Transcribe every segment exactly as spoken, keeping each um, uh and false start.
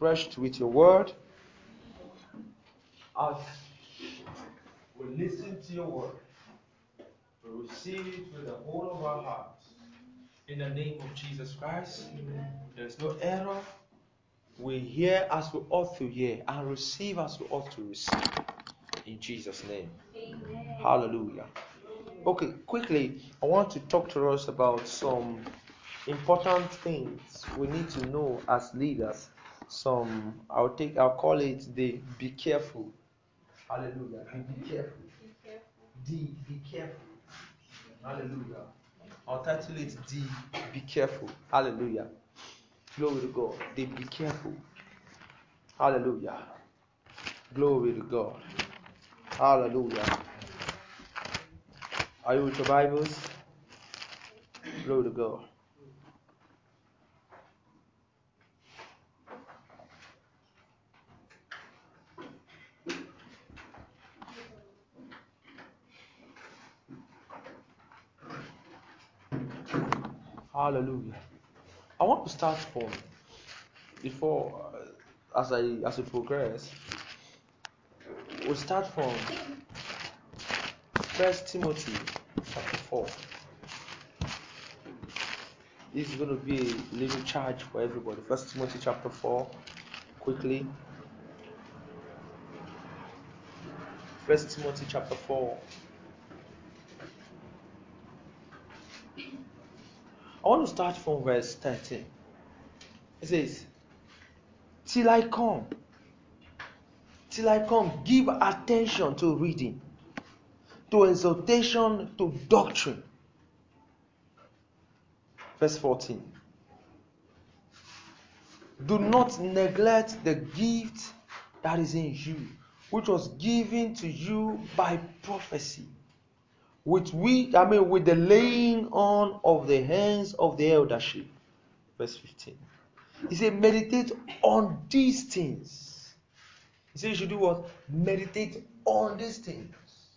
refreshed with your word. As we listen to your word, we receive it with the whole of our hearts. In the name of Jesus Christ, there is no error. We hear as we ought to hear and receive as we ought to receive. In Jesus' name. Amen. Hallelujah. Okay, quickly, I want to talk to us about some important things we need to know as leaders. Some, I'll take, I'll call it the be careful. Hallelujah. Be careful. D, be careful. Hallelujah. I'll title it D, be careful. Hallelujah. Glory to God. D, be careful. Hallelujah. Glory to God. Hallelujah. Are you with your Bibles? Glory to God. Hallelujah. I want to start from before uh, as I as we progress. We'll start from First Timothy chapter four. This is going to be a little charge for everybody. First Timothy chapter four, quickly. First Timothy chapter four. I want to start from verse thirteen. It says, Till I come, till I come, give attention to reading, to exhortation, to doctrine. Verse fourteen. Do not neglect the gift that is in you, which was given to you by prophecy, with we, I mean, with the laying on of the hands of the eldership. Verse fifteen. He said, meditate on these things. He said, you should do what? Meditate on these things,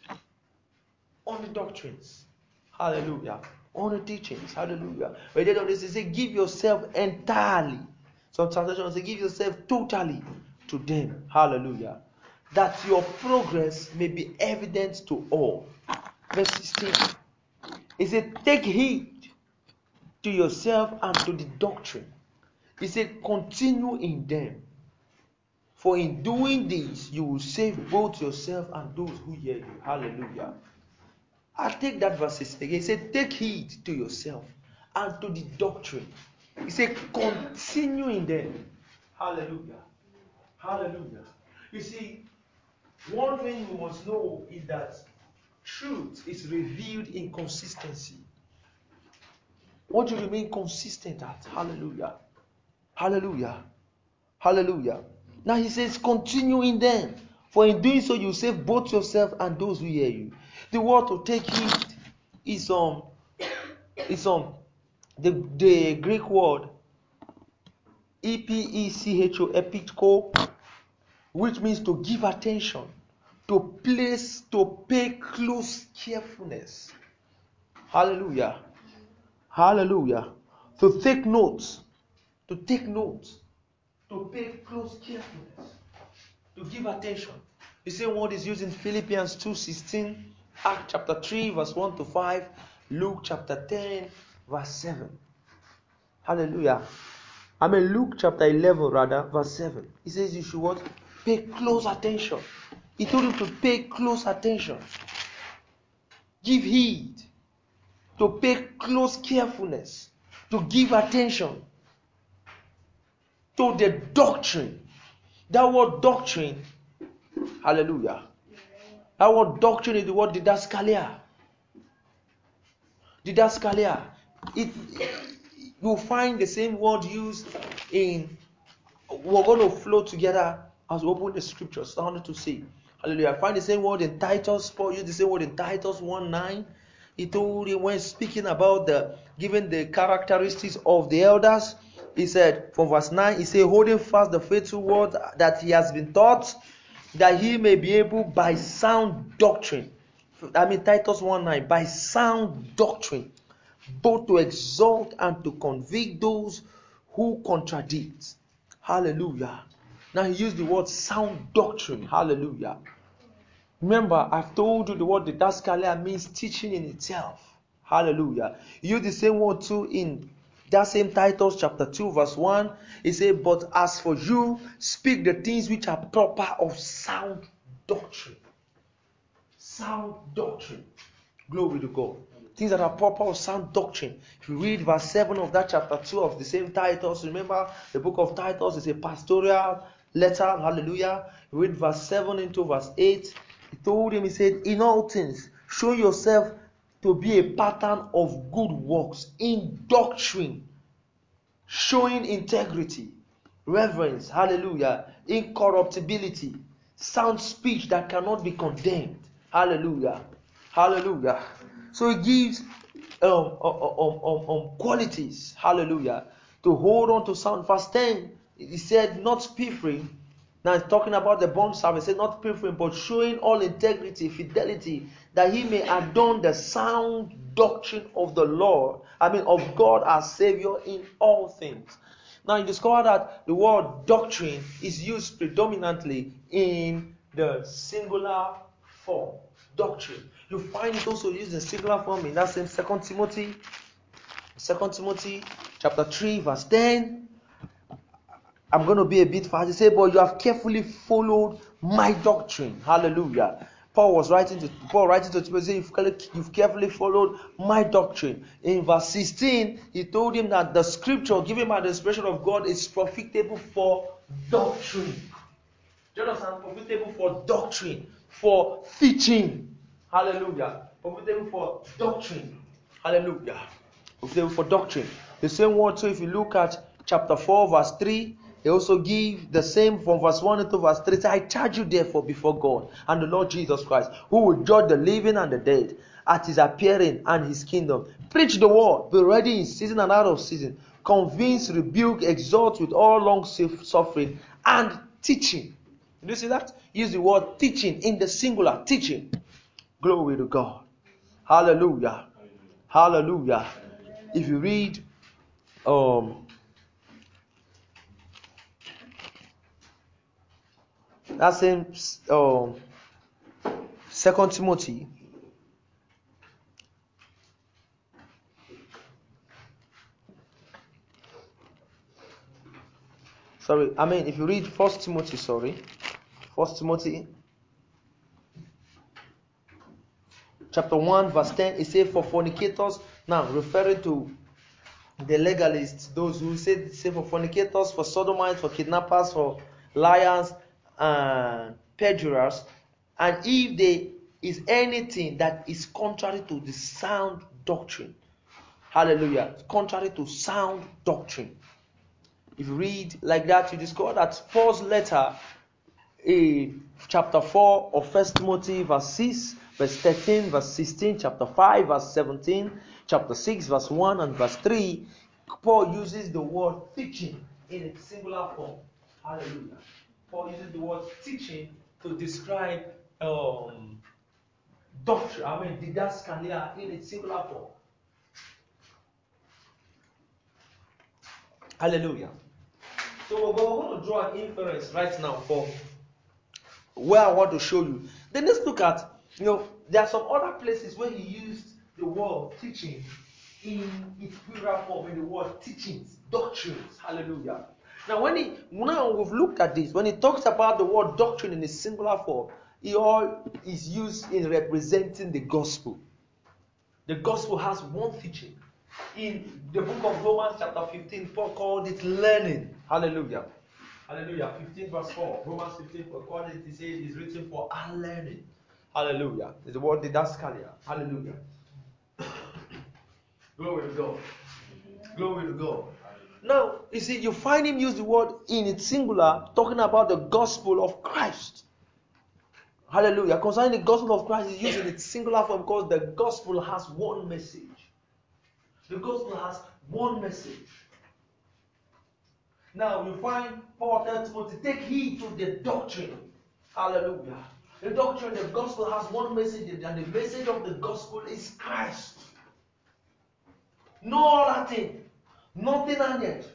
on the doctrines. Hallelujah. On the teachings. Hallelujah. Meditate on this. He said, give yourself entirely. Some translations say, give yourself totally to them. Hallelujah. That your progress may be evident to all. Verse sixteen. He said, take heed to yourself and to the doctrine. He said, continue in them. For in doing this, you will save both yourself and those who hear you. Hallelujah. I take that verse again. He said, take heed to yourself and to the doctrine. He said, continue in them. Hallelujah. Hallelujah. You see, one thing we must know is that truth is revealed in consistency. What you remain consistent at? Hallelujah. Hallelujah. Hallelujah. Now he says, continue in them. For in doing so, you save both yourself and those who hear you. The word to take heed is um, is um, the, the Greek word E P E C H O, epitko, which means to give attention, to place, to pay close carefulness. Hallelujah. Hallelujah. To take notes, to take notes, to pay close carefulness, to give attention. The same word is used in Philippians two sixteen, Acts chapter three, verse one to five, Luke chapter ten, verse seven. Hallelujah. I mean Luke chapter eleven, rather, verse seven. He says you should what? Pay close attention. He told you to pay close attention. Give heed. To pay close carefulness. To give attention to the doctrine. That word doctrine, hallelujah. That word doctrine is the word didaskalia. Didaskalia. It, you'll find the same word used in, we're going to flow together as we open the scriptures. I wanted to say, hallelujah. I find the same word in Titus, Paul used the same word in Titus one nine. He told him when speaking about the, given the characteristics of the elders, he said, from verse nine, he said, holding fast the faithful word that he has been taught, that he may be able by sound doctrine. I mean Titus one nine, by sound doctrine, both to exalt and to convict those who contradict. Hallelujah. Now he used the word sound doctrine. Hallelujah. Remember, I've told you the word didaskalia means teaching in itself. Hallelujah. He used the same word too in that same Titus chapter two verse one. He said, but as for you, speak the things which are proper of sound doctrine. Sound doctrine. Glory to God. Things that are proper of sound doctrine. If you read verse seven of that chapter two of the same Titus, remember the book of Titus is a pastoral letter. Hallelujah. You read verse seven into verse eight. He told him, he said, in all things, show yourself to be a pattern of good works, in doctrine, showing integrity, reverence, hallelujah, incorruptibility, sound speech that cannot be condemned. Hallelujah. Hallelujah. So he gives um, um, um, um, um, qualities, hallelujah, to hold on to sound. Verse ten, he said, not spiffering. Now he's talking about the bond service. He said, not spiffering, but showing all integrity, fidelity, that he may adorn the sound doctrine of the Lord, I mean of God our Savior in all things. Now you discover that the word doctrine is used predominantly in the singular form. Doctrine. You find it also used in singular form in that same Second Timothy, Second Timothy chapter three, verse ten. I'm going to be a bit fast. He said, but you have carefully followed my doctrine. Hallelujah. Paul was writing to Paul writing to Timothy, you've carefully followed my doctrine. In verse sixteen, he told him that the scripture given by the inspiration of God is profitable for doctrine. Do you understand? Profitable for doctrine, for teaching. Hallelujah. Profitable for doctrine. Hallelujah. Profitable for doctrine. The same word, so if you look at chapter four, verse three, he also give the same from verse one into verse three. Say, I charge you therefore before God and the Lord Jesus Christ, who will judge the living and the dead at his appearing and his kingdom. Preach the word, be ready in season and out of season. Convince, rebuke, exhort with all long suffering and teaching. Did you see that? Use the word teaching in the singular. Teaching. Glory to God. Hallelujah. Hallelujah. If you read um, that same um, Second Timothy, sorry, I mean if you read First Timothy, sorry, First Timothy chapter one, verse ten, it says, for fornicators, now referring to the legalists, those who say, say for fornicators, for sodomites, for kidnappers, for liars, and perjurers, and if there is anything that is contrary to the sound doctrine, hallelujah, contrary to sound doctrine. If you read like that, you discover that Paul's letter in chapter four of First Timothy, verse six, verse thirteen, verse sixteen, chapter five, verse seventeen, chapter six, verse one, and verse three, Paul uses the word teaching in its singular form. Hallelujah. Paul uses the word teaching to describe um, doctrine, I mean, didaskalia in its singular form. Hallelujah. So we're going to draw an inference right now for where I want to show you. Then let's look at, you know, there are some other places where he used the word teaching in its plural form, in the word teachings, doctrines. Hallelujah. Now, when he now we've looked at this, when he talks about the word doctrine in its singular form, it all is used in representing the gospel. The gospel has one teaching. In the book of Romans, chapter fifteen, Paul called it learning. Hallelujah. Hallelujah. fifteen verse four. Romans fifteen, Paul called it, he says, it is written for our learning. Hallelujah. It's the word didaskalia. Hallelujah. Glory to God. Glory to God. Now, you see, you find him use the word in its singular, talking about the gospel of Christ. Hallelujah. Concerning the gospel of Christ is used in its singular form because the gospel has one message. The gospel has one message. Now you find Paul tells Timothy, take heed to the doctrine. Hallelujah. The doctrine, the gospel has one message, and the message of the gospel is Christ. No other thing. Nothing and yet.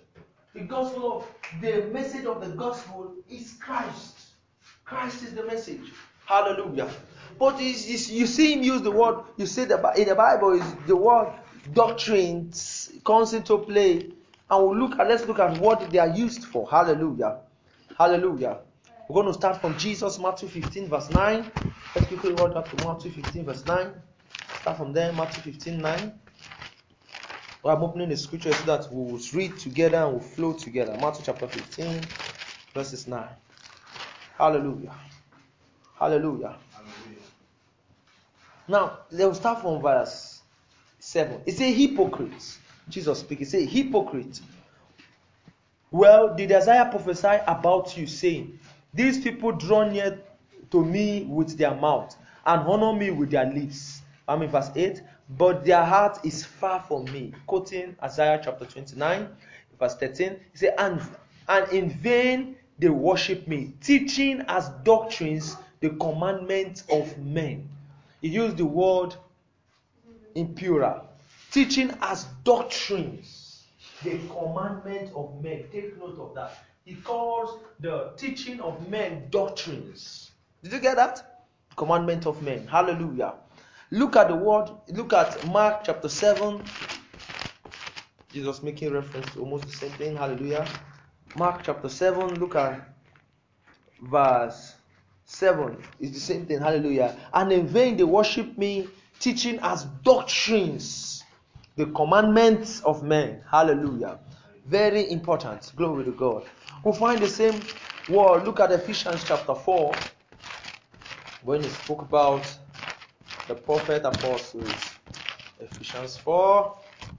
The gospel of the message of the gospel is Christ. Christ is the message. Hallelujah. But it's, it's, you see him use the word, you see the, in the Bible is the word doctrines comes into play. And we'll look at, let's look at what they are used for. Hallelujah. Hallelujah. We're going to start from Jesus, Matthew fifteen, verse nine. Let's quickly run up to Matthew fifteen, verse nine. Start from there, Matthew fifteen, nine. Well, I'm opening the scripture so that we'll read together and we'll flow together. Matthew chapter fifteen, verses nine. Hallelujah. Hallelujah. Hallelujah. Now, they'll start from verse seven. It says, hypocrites. Jesus speaking. It says, hypocrite. Well, did Isaiah prophesy about you, saying, these people draw near to me with their mouth and honor me with their lips. I mean, verse eight. But their heart is far from me. Quoting Isaiah chapter twenty-nine, verse thirteen. He said, and, and in vain they worship me, teaching as doctrines the commandments of men. He used the word in plural. Teaching as doctrines the commandments of men. Take note of that. He calls the teaching of men doctrines. Did you get that? Commandment of men. Hallelujah. Look at the word. Look at Mark chapter seven. Jesus making reference to almost the same thing. Hallelujah. Mark chapter seven. Look at verse seven. It's the same thing. Hallelujah. And in vain they worship me, teaching as doctrines the commandments of men. Hallelujah. Very important. Glory to God. We'll find the same word. Look at Ephesians chapter four. When he spoke about the prophet apostles. Ephesians four.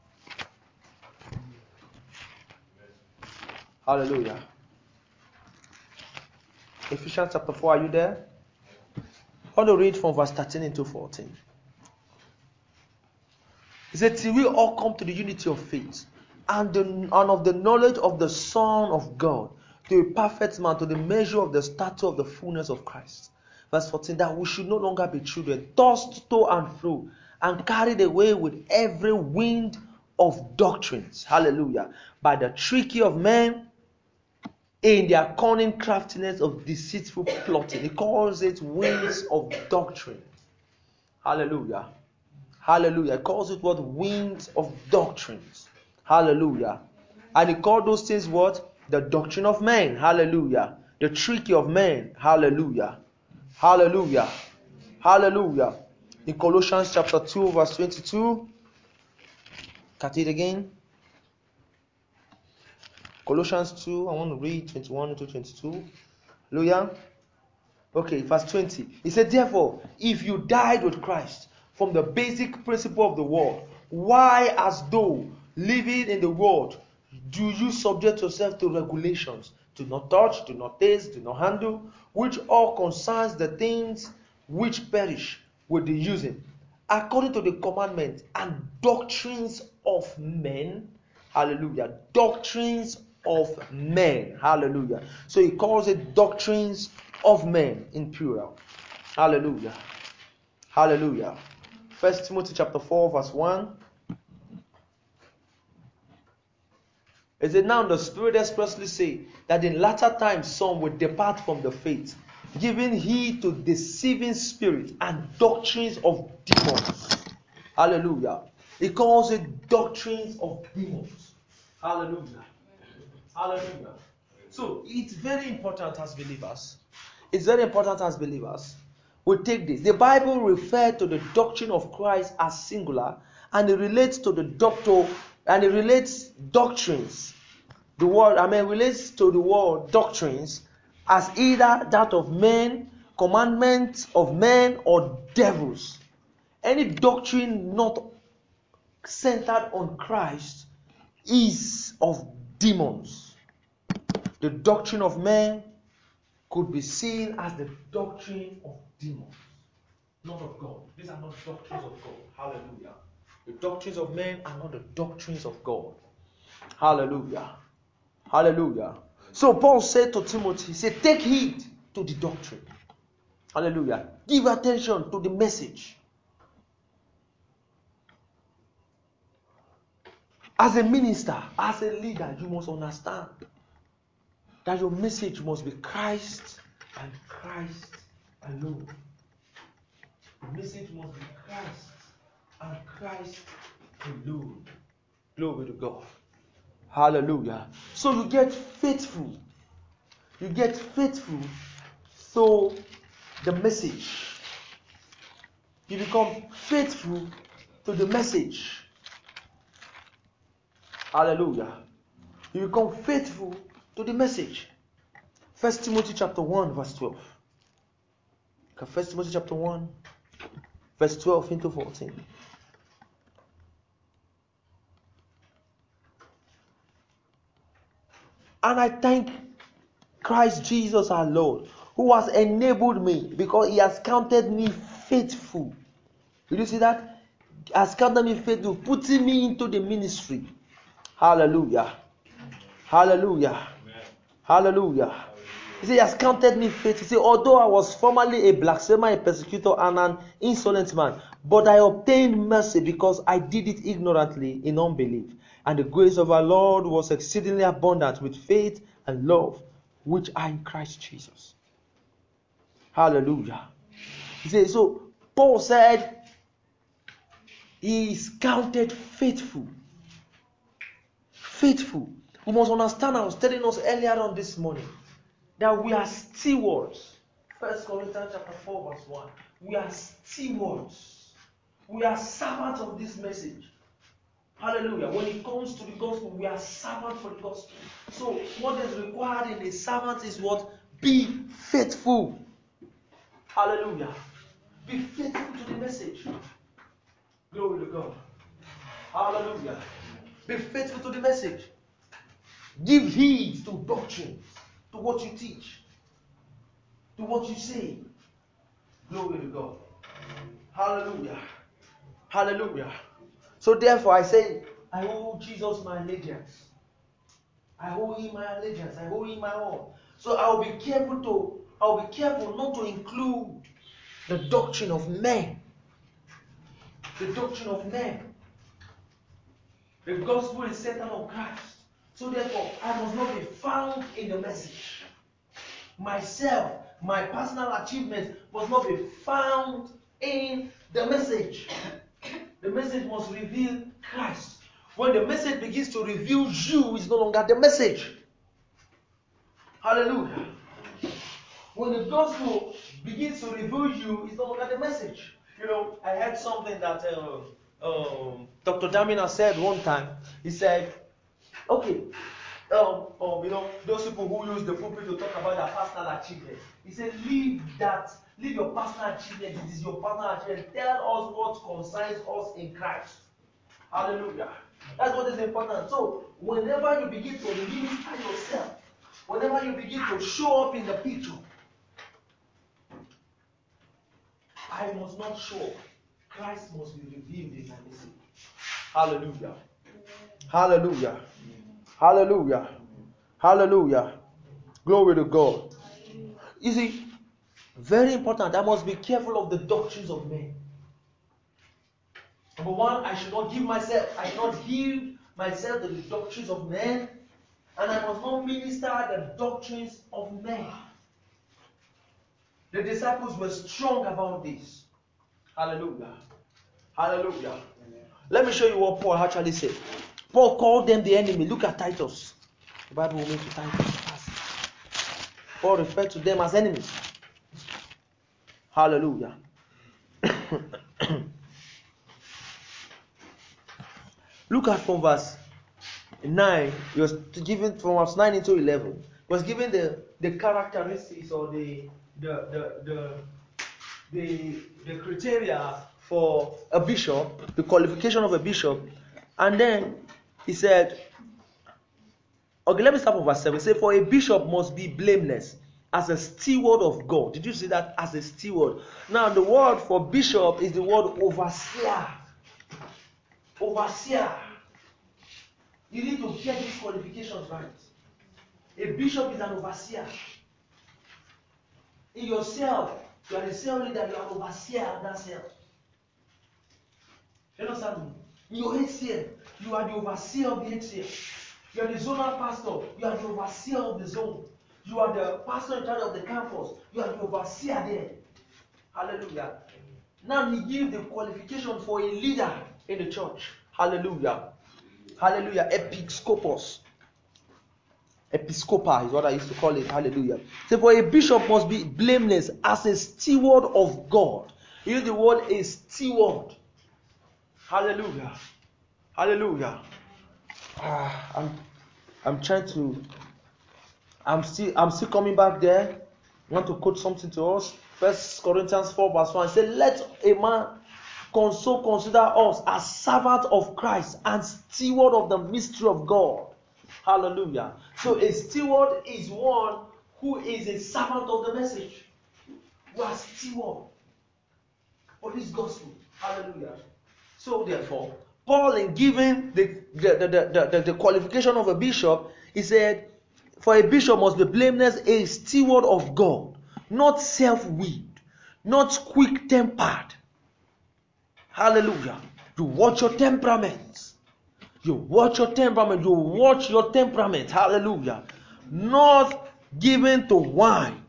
Hallelujah. Ephesians chapter four. Are you there? I want to read from verse thirteen into fourteen. He said, till we all come to the unity of faith and, the, and of the knowledge of the Son of God, to a perfect man, to the measure of the stature of the fullness of Christ. Verse fourteen, that we should no longer be children, tossed to and fro, and carried away with every wind of doctrines. Hallelujah. By the tricky of men, in their cunning craftiness of deceitful plotting. He calls it winds of doctrine. Hallelujah. Hallelujah. He calls it what? Winds of doctrines. Hallelujah. And he called those things what? The doctrine of men. Hallelujah. The tricky of men. Hallelujah. Hallelujah. Hallelujah. In Colossians chapter two, verse twenty-two. Cut it again. Colossians two, I want to read twenty-one to twenty-two. Hallelujah. Okay, verse twenty. He said, therefore, if you died with Christ from the basic principle of the world, why, as though living in the world, do you subject yourself to regulations? Do not touch, do not taste, do not handle, which all concerns the things which perish with the using, according to the commandments and doctrines of men. Hallelujah. Doctrines of men. Hallelujah. So he calls it doctrines of men in plural. Hallelujah. Hallelujah. First Timothy chapter four, verse one. It said, now the Spirit expressly say that in latter times some will depart from the faith, giving heed to deceiving spirits and doctrines of demons. Hallelujah. He calls it doctrines of demons. Hallelujah. Hallelujah. So it's very important as believers. It's very important as believers. We take this. The Bible refers to the doctrine of Christ as singular, and it relates to the doctor, and it relates doctrines. The word, I mean, relates to the word doctrines as either that of men, commandments of men, or devils. Any doctrine not centered on Christ is of demons. The doctrine of men could be seen as the doctrine of demons, not of God. These are not doctrines of God. Hallelujah. The doctrines of men are not the doctrines of God. Hallelujah. Hallelujah. So Paul said to Timothy, he said, take heed to the doctrine. Hallelujah. Give attention to the message. As a minister, as a leader, you must understand that your message must be Christ and Christ alone. The message must be Christ and Christ alone. Glory to God. Hallelujah. So you get faithful. You get faithful so the message. You become faithful to the message. Hallelujah. You become faithful to the message. First Timothy chapter one, verse twelve. First Timothy chapter one, verse twelve into fourteen. And I thank Christ Jesus our Lord, who has enabled me, because he has counted me faithful. Did you see that? He has counted me faithful, putting me into the ministry. Hallelujah. Hallelujah. Amen. Hallelujah. He said, he has counted me faithful. He said, although I was formerly a blasphemer, a persecutor, and an insolent man, but I obtained mercy because I did it ignorantly in unbelief. And the grace of our Lord was exceedingly abundant with faith and love, which are in Christ Jesus. Hallelujah. He said, so Paul said, he is counted faithful. Faithful. We must understand, I was telling us earlier on this morning, that we are stewards. First Corinthians chapter four, verse one. We are stewards. We are servants of this message. Hallelujah. When it comes to the gospel, we are servants for the gospel. So what is required in a servant is what? Be faithful. Hallelujah. Be faithful to the message. Glory to God. Hallelujah. Be faithful to the message. Give heed to doctrines, to what you teach, to what you say. Glory to God. Hallelujah. Hallelujah. So therefore I say, I owe Jesus my allegiance. I owe him my allegiance. I owe him my all. So I will be careful to, I will be careful not to include the doctrine of men. The doctrine of men. The gospel is centered on Christ. So therefore, I must not be found in the message. Myself, my personal achievements must not be found in the message. The message must reveal Christ. When the message begins to reveal you, it's no longer the message. Hallelujah. When the gospel begins to reveal you, it's no longer the message. You know, I heard something that uh, um, Doctor Damina said one time. He said, okay, um, um, you know, those people who use the pulpit to talk about their personal achievements. He said, leave that, leave your personal achievements. It is your personal achievement. Tell us what concerns us in Christ. Hallelujah. That's what is important. So, whenever you begin to minister yourself, whenever you begin to show up in the picture, I must not show up. Christ must be revealed in my message. Hallelujah. Hallelujah. Hallelujah. Hallelujah. Glory to God. You see, very important. I must be careful of the doctrines of men. Number one, I should not give myself, I should not give myself to the doctrines of men, and I must not minister the doctrines of men. The disciples were strong about this. Hallelujah. Hallelujah. Amen. Let me show you what Paul actually said. Paul called them the enemy. Look at Titus. The Bible will make to Titus. Paul referred to them as enemies. Hallelujah. Look at from verse nine. He was given from verse nine into eleven. He was given the, the characteristics or the the the the the, the criteria for a bishop, the qualification of a bishop, and then he said, okay, let me start from verse seven. He said, for a bishop must be blameless as a steward of God. Did you see that? As a steward. Now, the word for bishop is the word overseer. Overseer. You need to get these qualifications right. A bishop is an overseer. In yourself, you are a cell leader, you are an overseer of that cell. You understand me? In your H C M, you are the overseer of the H C M. You are the zonal pastor. You are the overseer of the zone. You are the pastor in charge of the campus. You are the overseer there. Hallelujah. Now he gives the qualification for a leader in the church. Hallelujah. Hallelujah. Episcopos. Episcopa is what I used to call it. Hallelujah. So for a bishop must be blameless as a steward of God. Use the word a steward. Hallelujah. Hallelujah. Ah, I'm I'm trying to I'm still I'm still coming back there. I want to quote something to us. First Corinthians four verse one. It says, let a man so consider us as servants of Christ and steward of the mystery of God. Hallelujah. So a steward is one who is a servant of the message. We are steward for this gospel. Hallelujah. So therefore, Paul, in giving the the, the, the, the, the qualification of a bishop, he said, for a bishop must be blameless, a steward of God, not self-willed, not quick-tempered. Hallelujah. You watch your temperament. You watch your temperament. You watch your temperament. Hallelujah. Not given to wine.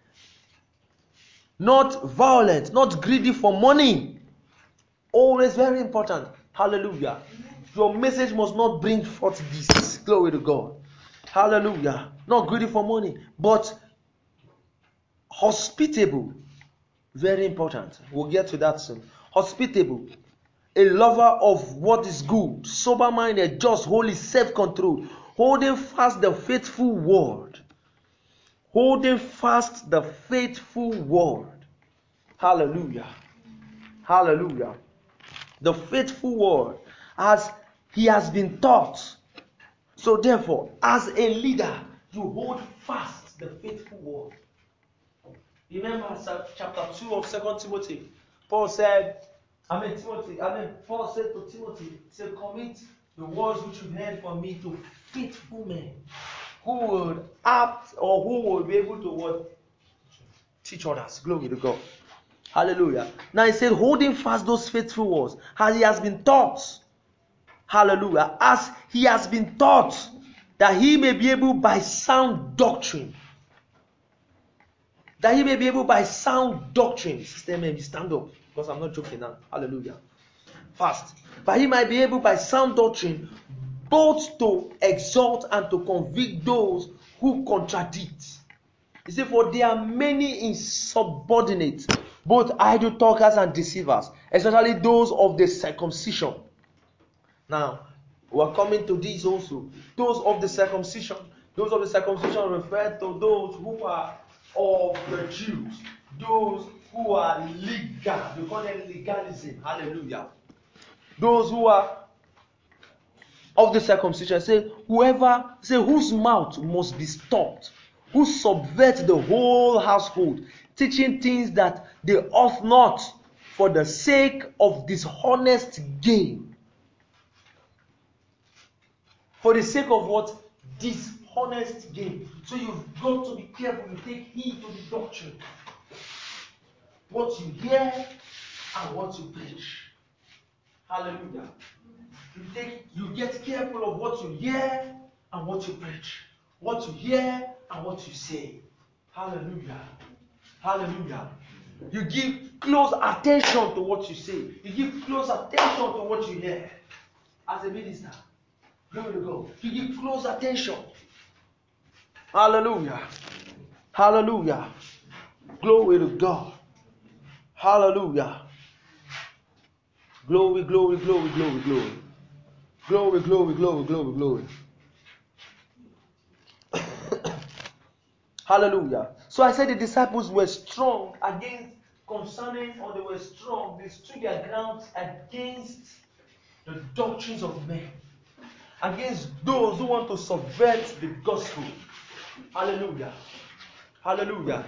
Not violent. Not greedy for money. Always very important. Hallelujah. Your message must not bring forth this. Glory to God. Hallelujah. Not greedy for money, but hospitable. Very important. We'll get to that soon. Hospitable. A lover of what is good, sober-minded, just, holy, self-controlled, holding fast the faithful word. Holding fast the faithful word. Hallelujah. Hallelujah. The faithful word as he has been taught. So therefore, as a leader, you hold fast the faithful word. Remember chapter two of Second Timothy. Paul said, I mean Timothy, I mean Paul said to Timothy, he said, commit the words which you've heard from me to faithful men who would act or who will be able to what? Teach others. Glory to God. Hallelujah. Now he said, holding fast those faithful words as he has been taught. Hallelujah. As he has been taught, that he may be able by sound doctrine. That he may be able by sound doctrine. Sister, maybe stand up. Because I'm not joking now. Hallelujah. Fast. But he might be able by sound doctrine both to exhort and to convict those who contradict. He said, for there are many insubordinate, both idle talkers and deceivers, especially those of the circumcision. Now, we're coming to these also. Those of the circumcision. Those of the circumcision refer to those who are of the Jews. Those who are legal. We call them legalism. Hallelujah. Those who are of the circumcision. Say, whoever, say, whose mouth must be stopped. Who subvert the whole household. Teaching things that they ought not for the sake of dishonest gain. For the sake of what? Dishonest gain. So you've got to be careful. You take heed to the doctrine. What you hear and what you preach. Hallelujah. You take, you get careful of what you hear and what you preach. What you hear and what you say. Hallelujah. Hallelujah. You give close attention to what you say. You give close attention to what you hear. As a minister. Glory to God. You give close attention. Hallelujah. Hallelujah. Glory to God. Hallelujah. Glory, glory, glory, glory, glory. Glory, glory, glory, glory, glory. Hallelujah. So I said the disciples were strong against concerning, or they were strong, they stood their ground against the doctrines of men. Against those who want to subvert the gospel. Hallelujah. Hallelujah.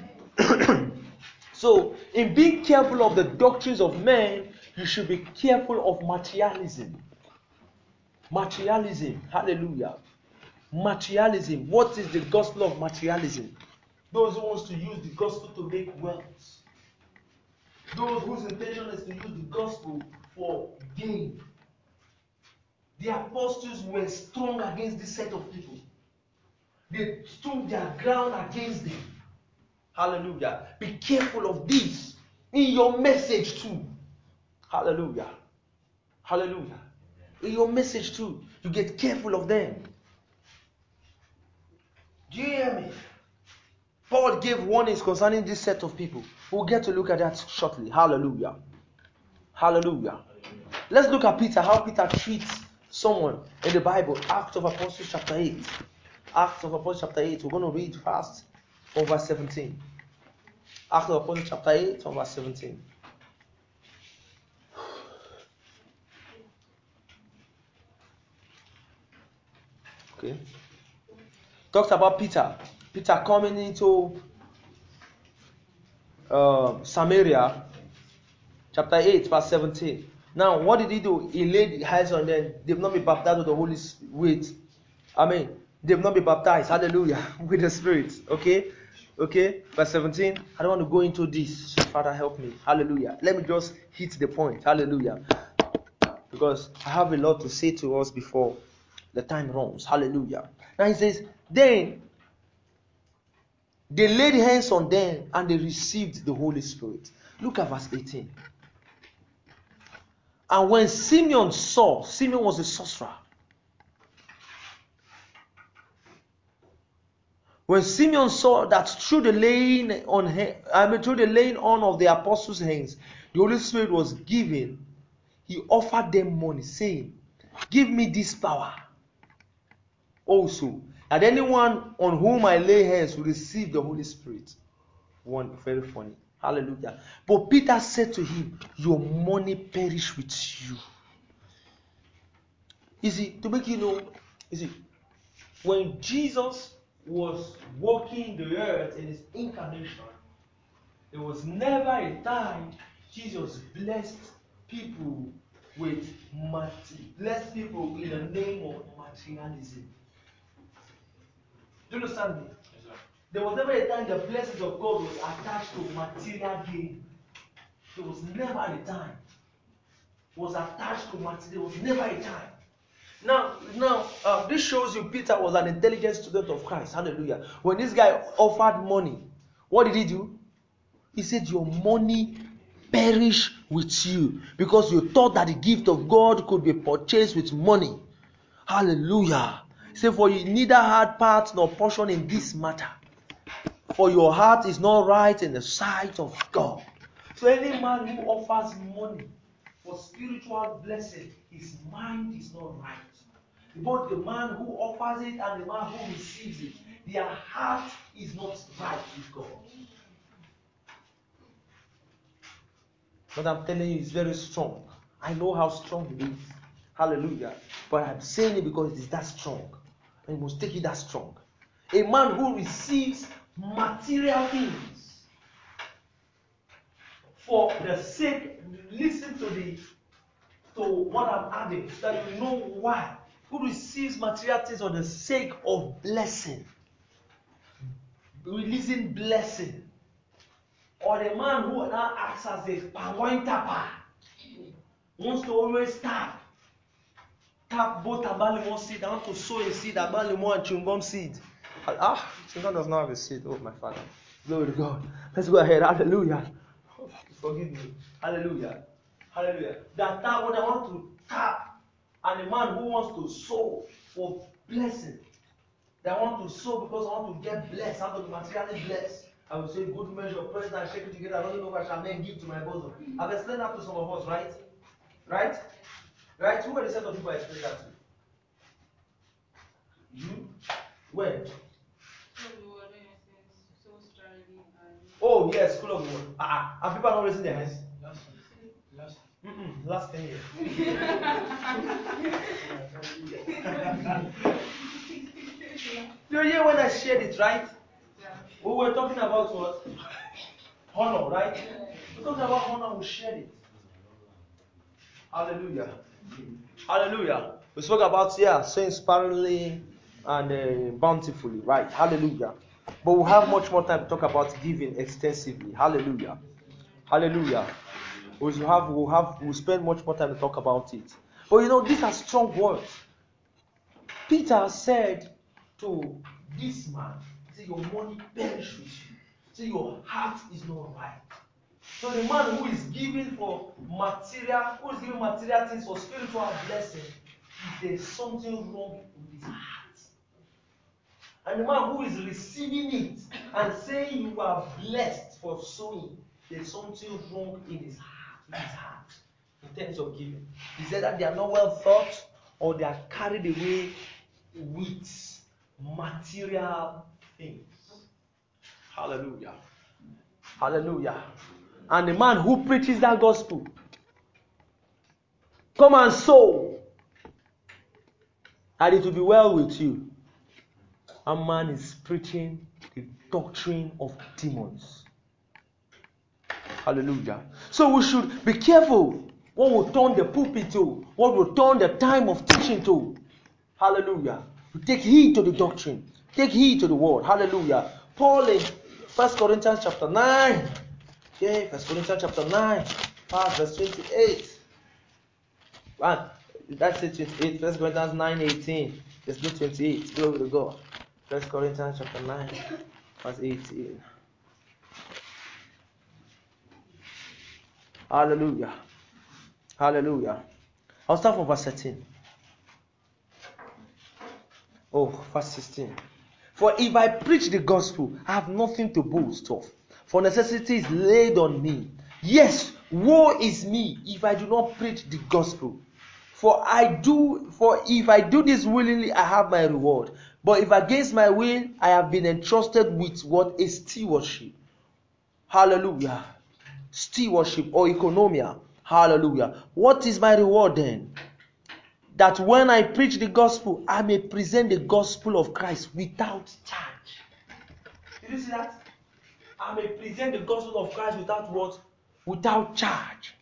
So, in being careful of the doctrines of men, you should be careful of materialism. Materialism. Hallelujah. Materialism. What is the gospel of materialism? Those who want to use the gospel to make wealth. Those whose intention is to use the gospel for gain. The apostles were strong against this set of people. They stood their ground against them. Hallelujah. Be careful of this in your message too. Hallelujah. Hallelujah. In your message too, you get careful of them. Do you hear me? Paul gave warnings concerning this set of people. We'll get to look at that shortly. Hallelujah. Hallelujah. Let's look at Peter, how Peter treats someone in the Bible. Acts of Apostles chapter eight. Acts of Apostles chapter eight. We're going to read fast from verse seventeen. Acts of Apostles chapter eight from verse seventeen. Okay. Talks about Peter. Peter coming into uh, Samaria, chapter eight, verse seventeen. Now, what did he do? He laid hands on them. They've not been baptized with the Holy Spirit. I mean, they've not been baptized. Hallelujah. With the Spirit. Okay? Okay? Verse seventeen. I don't want to go into this. Father, help me. Hallelujah. Let me just hit the point. Hallelujah. Because I have a lot to say to us before the time runs. Hallelujah. Now he says, then they laid hands on them and they received the Holy Spirit. Look at verse eighteen. And when Simeon saw, Simeon was a sorcerer. When Simeon saw that through the laying on, I mean through the laying on of the apostles' hands, the Holy Spirit was given, he offered them money, saying, "Give me this power also, that anyone on whom I lay hands will receive the Holy Spirit." One very funny. Hallelujah. But Peter said to him, "Your money perish with you." You see, to make you know, you see, when Jesus was walking the earth in his incarnation, there was never a time Jesus blessed people with mati- blessed people in the name of materialism. Do you understand me? Yes, there was never a time the blessings of God was attached to material gain. There was never a time. Was attached to material. There was never a time. Now, now, uh, this shows you Peter was an intelligent student of Christ. Hallelujah. When this guy offered money, what did he do? He said, "Your money perish with you," because you thought that the gift of God could be purchased with money. Hallelujah. He said, "For you neither had part nor portion in this matter, for your heart is not right in the sight of God." So any man who offers money for spiritual blessing, his mind is not right. Both the man who offers it and the man who receives it, their heart is not right with God. But I'm telling you, it's very strong. I know how strong it is. Hallelujah. But I'm saying it because it is that strong. And you must take it that strong. A man who receives material things for the sake, listen to the to what I'm adding, so that you know why. Who receives material things for the sake of blessing, releasing blessing. Or the man who now acts as a palm tapper, wants to always tap. Tap both abalimo seed. I want to sow a seed, abalimo and chewing gum seed. Ah, chewing gum does not have a seed. Oh, my Father. Glory to God. Let's go ahead. Hallelujah. Forgive me. Hallelujah. Hallelujah. That tap what I want to tap. And the man who wants to sow for blessing. That want to sow because I want to get blessed. I want to be materially blessed. I will say, "Good measure, press and shake it together. I don't know what I shall then give to my bosom." I've explained that to some of us, right? Right? Right? Who were the set of people I explained that to? You? Where? Oh, yes, School of the Word. Ah, uh-uh. And people are not raising their hands? Last last Mm-mm, last ten years. You hear when I shared it, right? We were talking about what? Honor, right? We're talking about honor, we shared it. Hallelujah. Hallelujah. We spoke about, yeah, sowing sparingly and uh, bountifully, right? Hallelujah. But we'll have much more time to talk about giving extensively. Hallelujah. Hallelujah. We'll have, we'll have, we'll spend much more time to talk about it. But you know, these are strong words. Peter said to this man, say, your money perish with you. Say, your heart is not right. So the man who is giving for material, who is giving material things for spiritual blessing, there's something wrong with his heart. And the man who is receiving it and saying you are blessed for sowing, there's something wrong in his heart, with his heart, in terms of giving. He said that they are not well thought or they are carried away with material things. Hallelujah. Hallelujah. And the man who preaches that gospel, come and sow, and it will be well with you. A man is preaching the doctrine of demons. Hallelujah. So we should be careful what will turn the pulpit to, what will turn the time of teaching to. Hallelujah. Take heed to the doctrine. Take heed to the word. Hallelujah. Paul in First Corinthians chapter nine. Okay, First Corinthians chapter nine, verse twenty-eight. One. That's it, twenty-eight. First Corinthians nine eighteen. Let's do twenty-eight. Glory to God. First Corinthians chapter nine, verse eighteen. Hallelujah. Hallelujah. I'll start from verse thirteen. Oh, verse sixteen. For if I preach the gospel, I have nothing to boast of, for necessity is laid on me. Yes, woe is me if I do not preach the gospel. For I do, for if I do this willingly, I have my reward. But if against my will, I have been entrusted with what is stewardship. Hallelujah. Stewardship or economia. Hallelujah. What is my reward then? That when I preach the gospel, I may present the gospel of Christ without charge. Did you see that? I may present the gospel of Christ without what? Without charge.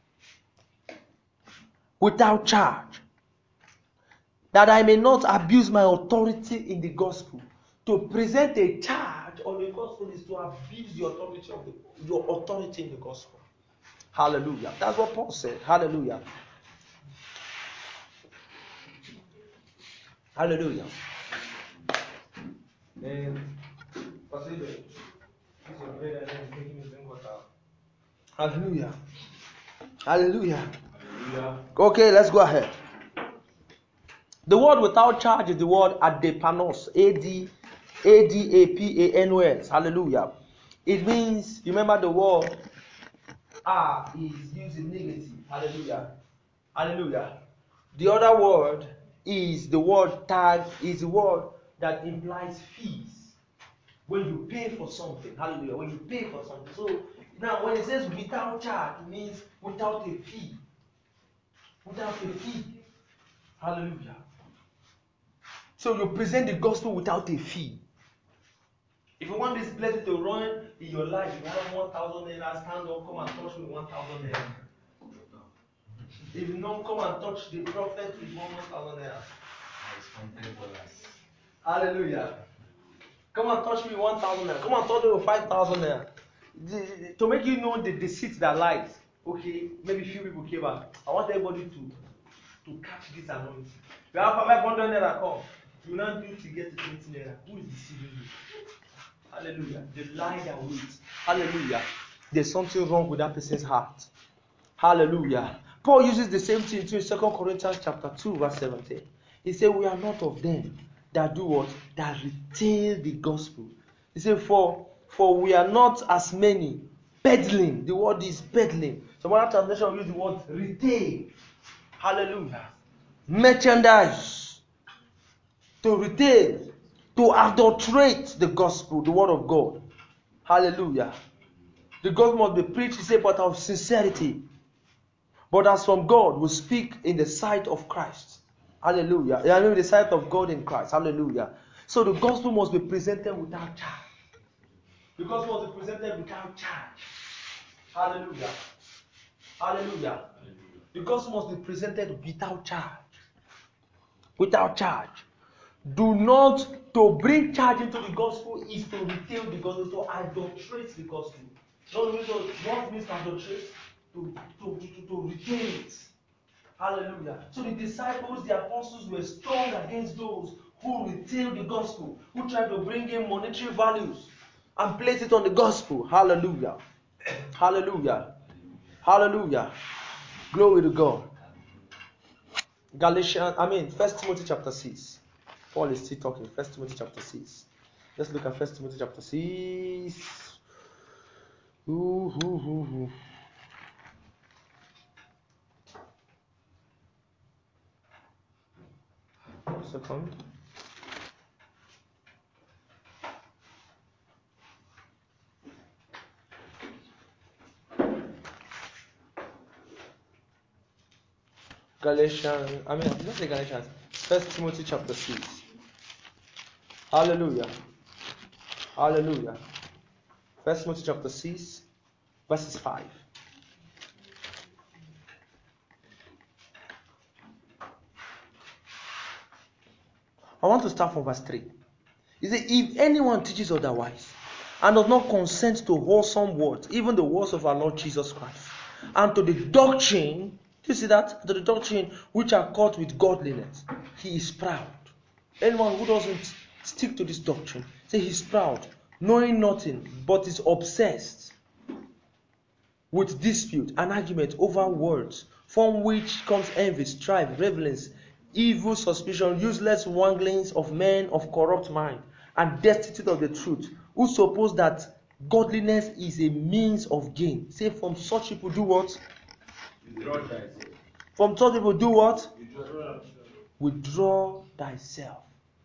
Without charge. That I may not abuse my authority in the gospel. To present a charge on the gospel is to abuse the authority of the, your authority in the gospel. Hallelujah. That's what Paul said. Hallelujah. Hallelujah. And Hallelujah. Hallelujah. Hallelujah. Okay, let's go ahead. The word without charge is the word adepanos. A D A D A P A N O S. Hallelujah. It means, you remember the word A is used in negative. Hallelujah. Hallelujah. The other word is the word tag, is the word that implies fees. When you pay for something. Hallelujah. When you pay for something. So now when it says without charge, it means without a fee. Without a fee. Hallelujah. So you present the gospel without a fee. If you want this blessing to run in your life, you want one thousand naira, stand up, come and touch me one thousand naira. If you don't come and touch the prophet with one thousand naira. Hallelujah. Come and touch me one thousand naira. Come and touch me with five thousand naira. The, to make you know the deceit that lies. Okay, maybe few people came out. I want everybody to to catch this anointing. You have five hundred naira come. You now do to get to twenty naira. Who is deceiving you? Hallelujah. The lie that waits. Hallelujah. There's something wrong with that person's heart. Hallelujah. Paul uses the same thing too in Second Corinthians chapter two, verse seventeen. He said, we are not of them that do what? That retain the gospel. He said, for, for we are not as many peddling. The word is peddling. Some other translation use the word retail. Hallelujah. Merchandise. To retail. To adulterate the gospel, the word of God. Hallelujah. The gospel must be preached, he said, but of sincerity. But as from God, we speak in the sight of Christ. Hallelujah. I mean, the sight of God in Christ. Hallelujah. So the gospel must be presented without charge. The gospel must be presented without charge. Hallelujah. Hallelujah. The gospel must be presented without charge. Without charge. Do not, to bring charge into the gospel is to retail the gospel, to adulterate the gospel. What means to adulterate? To, to, to, to retain it. Hallelujah. So the disciples, the apostles were strong against those who retail the gospel, who try to bring in monetary values and place it on the gospel. Hallelujah. Hallelujah. Hallelujah. Glory to God. Galatians, I mean, First Timothy chapter six. Paul is still talking. First Timothy chapter six. Let's look at First Timothy chapter six. Ooh, ooh, ooh, ooh. One second. Galatians, I mean, not say Galatians. First Timothy chapter six. Hallelujah. Hallelujah. First Timothy chapter six, verses five. I want to start from verse three. He said, if anyone teaches otherwise, and does not consent to wholesome words, even the words of our Lord Jesus Christ, and to the doctrine, do you see that? To the doctrine which are caught with godliness, he is proud. Anyone who doesn't stick to this doctrine, say he's proud, knowing nothing, but is obsessed with dispute and argument over words, from which comes envy, strife, revelings, evil suspicion, useless wanglings of men of corrupt mind, and destitute of the truth, who suppose that godliness is a means of gain. Say, from such people do what? Withdraw thyself. From such people do what? Withdraw. Withdraw thyself.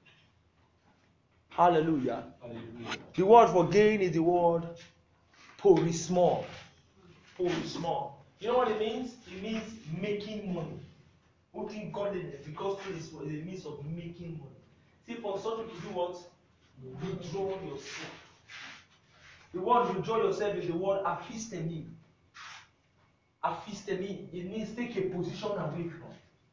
Hallelujah. Hallelujah. The word for gain is the word porismon. Porismon. You know what it means? It means making money. Putting godliness, the gospel is a means of making money. See, for such people do what? Withdraw yourself. The word withdraw yourself is the word aphistemi. Aphistemi. It means take a position away from.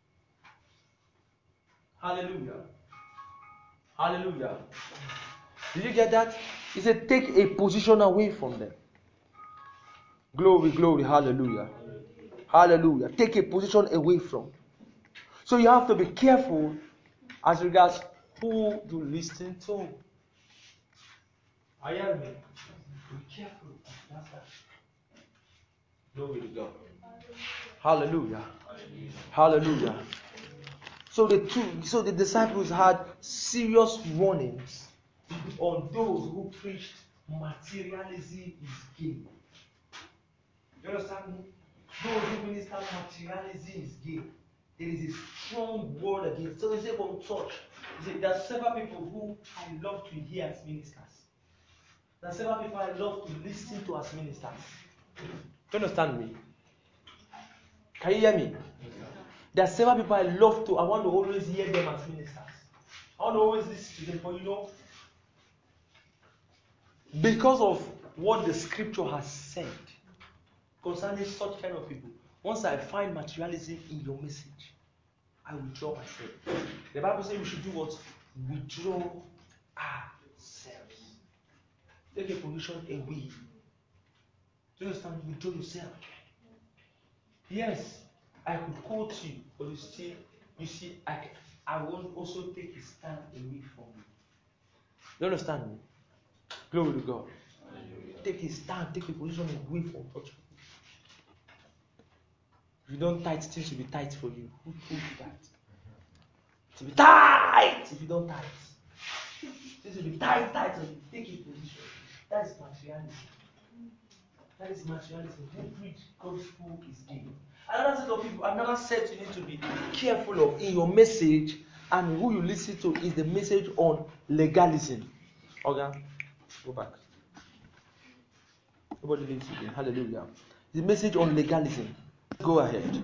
Hallelujah. Hallelujah. Did you get that? He said, take a position away from them. Glory, glory, hallelujah. Hallelujah. Take a position away from. So you have to be careful as regards who you listen to. Are you hearing me? Be careful. That's that. Glory to God. Hallelujah. Hallelujah. So the two, so the disciples had serious warnings on those who preached materialism is gain. You understand me? Those who minister materialism is gain. There is a strong word against. So they say from church, you see, there are several people who I love to hear as ministers. There are several people I love to listen to as ministers. Do you understand me? Can you hear me? There are several people I love to, I want to always hear them as ministers. I want to always listen to them, but you know, because of what the scripture has said concerning such kind of people, once I find materialism in your message, I withdraw myself. The Bible says we should do what? Withdraw ourselves. Take a position away. Do you understand? Withdraw yourself. Yes, I could quote you, but you still, you see, I, I won't also take a stand away from you. You understand me? Glory to God. Take a stand, take a position away from such people. If you don't tight, things will be tight for you. Who told you that? It will be tight if you don't tight. Things will be tight, tight, so you take a position. That is materialism. That is materialism. Who preach gospel is gain. Another set of people, another set you need to be careful of in your message and who you listen to is the message on legalism. Okay? Go back. Nobody leaves again. Hallelujah. The message on legalism. Go ahead.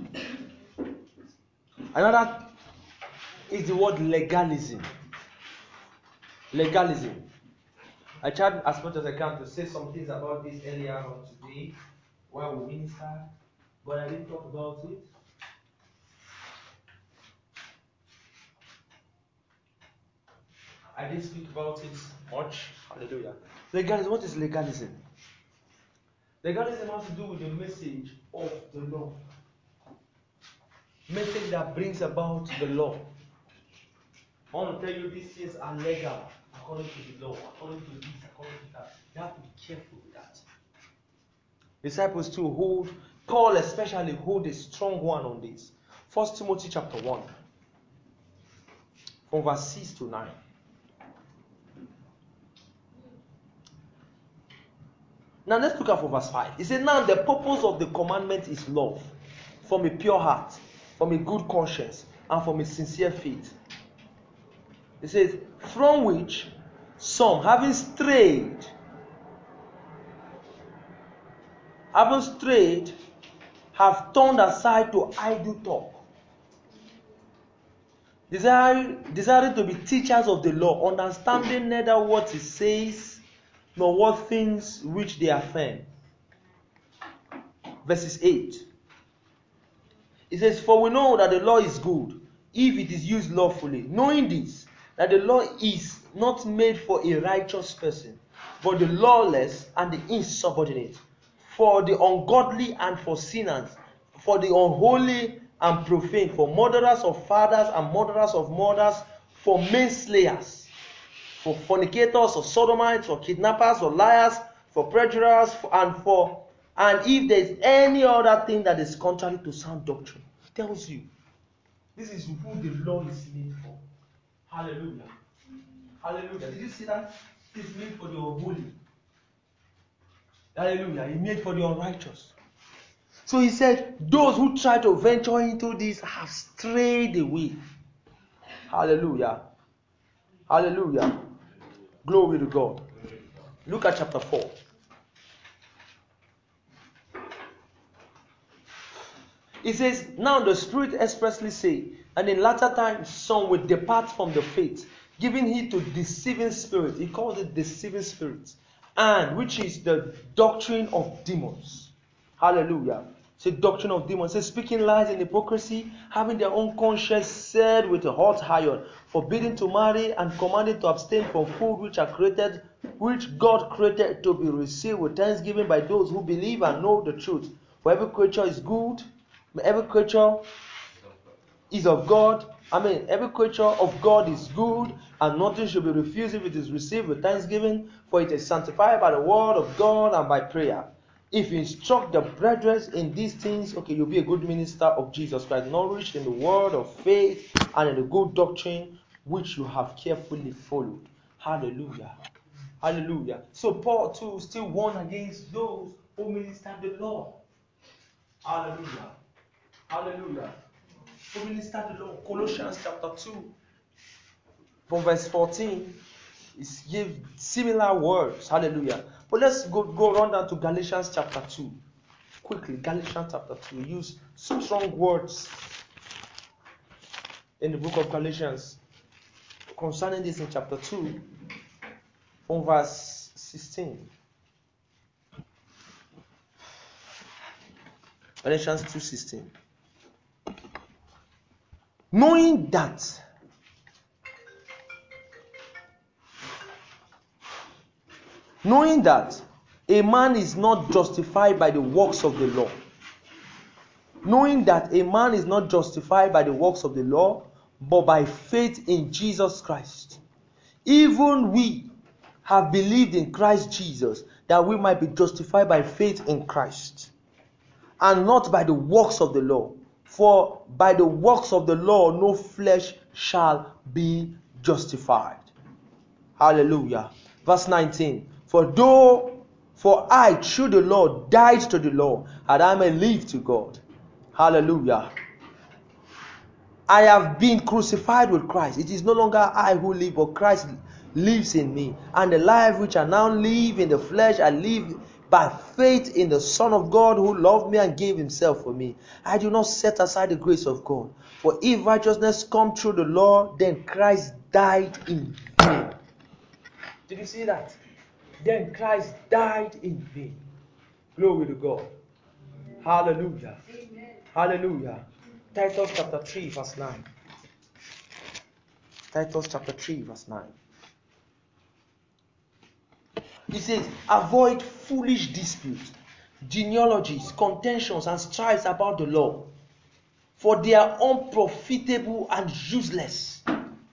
Another is the word legalism. Legalism. I tried as much as I can to say some things about this earlier on today while we minister, but I didn't talk about it. I didn't speak about it much. Hallelujah. Legalism. What is legalism? Legalism has to do with the message of the law. message that brings about the law. I want to tell you these things are legal according to the law, according to this, according to that. You have to be careful with that. Disciples too hold, Paul especially hold a strong one on this. First Timothy chapter one, from verse six to nine. Now let's look at for verse five. He said, now the purpose of the commandment is love, from a pure heart, from a good conscience, and from a sincere faith. He says, from which some, having strayed, having strayed, have turned aside to idle talk, desiring, desiring to be teachers of the law, understanding neither what it says nor what things which they affirm. Verses eight. It says, for we know that the law is good if it is used lawfully, knowing this, that the law is not made for a righteous person, but the lawless and the insubordinate, for the ungodly and for sinners, for the unholy and profane, for murderers of fathers and murderers of mothers, for manslayers, for fornicators or sodomites, for kidnappers or liars, for perjurers, and for and if there is any other thing that is contrary to sound doctrine. It tells you this is who the law is made for. Hallelujah. Hallelujah. Did you see that? It's made for the unholy. Hallelujah. It's made for the unrighteous. So he said, those who try to venture into this have strayed away. Hallelujah. Hallelujah. Glory to God. Look at chapter four. It says, now the Spirit expressly say, and in latter times some will depart from the faith, giving heed to deceiving spirits. He calls it deceiving spirits. And which is the doctrine of demons. Hallelujah. It's a doctrine of demons. It's speaking lies in hypocrisy, having their own conscience seared with a hot iron, forbidding to marry and commanded to abstain from food which are created, which God created to be received with thanksgiving by those who believe and know the truth. For every creature is good, every creature is of God. I mean, every creature of God is good, and nothing should be refused if it is received with thanksgiving, for it is sanctified by the word of God and by prayer. If you instruct the brethren in these things, okay, you'll be a good minister of Jesus Christ, nourished in the word of faith and in the good doctrine which you have carefully followed. Hallelujah. Hallelujah. So Paul too still warned against those who minister the law. Hallelujah. Hallelujah. Who minister the law. Colossians chapter two, from verse fourteen, it gives similar words. Hallelujah. But let's go, go run down to Galatians chapter two. Quickly, Galatians chapter two. We use strong words in the book of Galatians concerning this in chapter two, from verse sixteen. Galatians two sixteen. Knowing that knowing that a man is not justified by the works of the law. Knowing that a man is not justified by the works of the law, but by faith in Jesus Christ. Even we have believed in Christ Jesus, that we might be justified by faith in Christ, and not by the works of the law. For by the works of the law no flesh shall be justified. Hallelujah. Verse nineteen. For though, for I through the law died to the law, that I may live to God. Hallelujah. I have been crucified with Christ. It is no longer I who live, but Christ lives in me. And the life which I now live in the flesh, I live by faith in the Son of God who loved me and gave himself for me. I do not set aside the grace of God. For if righteousness come through the law, then Christ died in vain. Did you see that? Then Christ died in vain. Glory to God. Hallelujah. Amen. Hallelujah. Titus chapter three, verse nine. Titus chapter three, verse nine. It says, avoid foolish disputes, genealogies, contentions, and strifes about the law, for they are unprofitable and useless.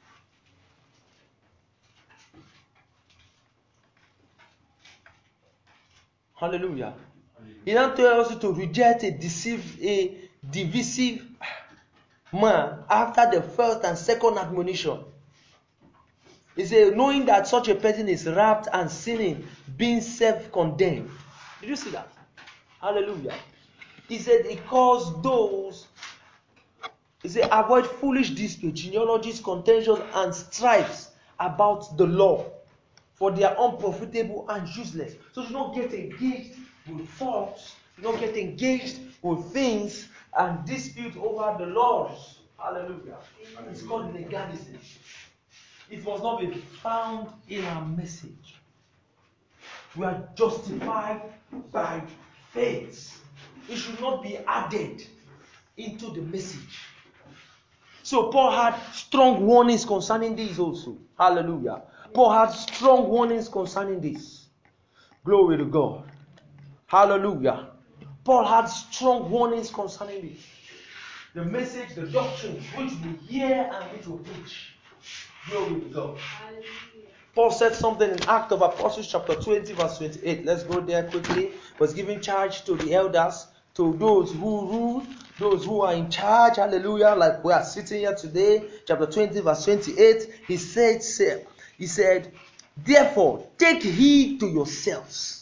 Hallelujah. He now tells you to reject a deceive, a divisive man after the first and second admonition. He said, knowing that such a person is wrapped and sinning, being self-condemned. Did you see that? Hallelujah. He said, he calls those, he said, avoid foolish disputes, genealogies, contentions, and strifes about the law, for they are unprofitable and useless. So do not get engaged with faults, do not get engaged with things and dispute over the laws. Hallelujah. It's called legalism. It must not be found in our message. We are justified by faith. It should not be added into the message. So Paul had strong warnings concerning this also. Hallelujah. Paul had strong warnings concerning this. Glory to God. Hallelujah. Paul had strong warnings concerning this. The message, the doctrines which we hear and which we preach. Glory to God. Hallelujah. Paul said something in Acts of Apostles chapter twenty verse twenty-eight. Let's go there quickly. Was giving charge to the elders, to those who rule, those who are in charge. Hallelujah. Like we are sitting here today. Chapter twenty verse twenty-eight. He said, he said, therefore, take heed to yourselves.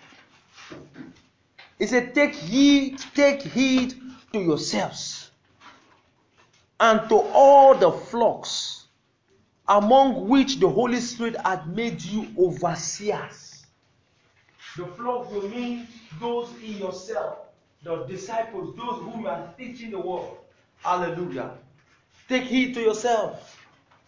He said, take heed, take heed to yourselves and to all the flocks among which the Holy Spirit had made you overseers. The flock will mean those in yourself, the disciples, those whom you are teaching the word. Hallelujah. Take heed to yourself.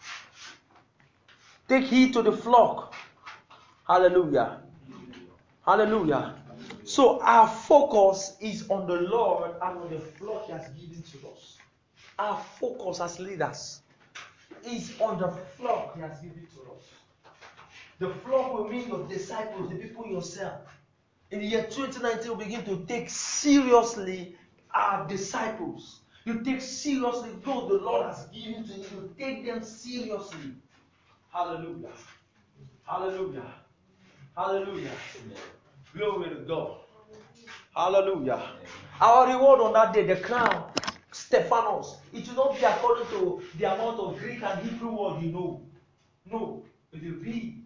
Take heed to the flock. Hallelujah. Hallelujah. So our focus is on the Lord and on the flock He has given to us. Our focus as leaders is on the flock He has given to us. The flock will mean your disciples, the people yourself. In the year twenty nineteen, we begin to take seriously our disciples. You take seriously those the Lord has given to you. You take them seriously. Hallelujah. Hallelujah. Hallelujah. Glory to God. Hallelujah. Our reward on that day, the crown, Stephanos, it will not be according to the amount of Greek and Hebrew word you know. No, it will be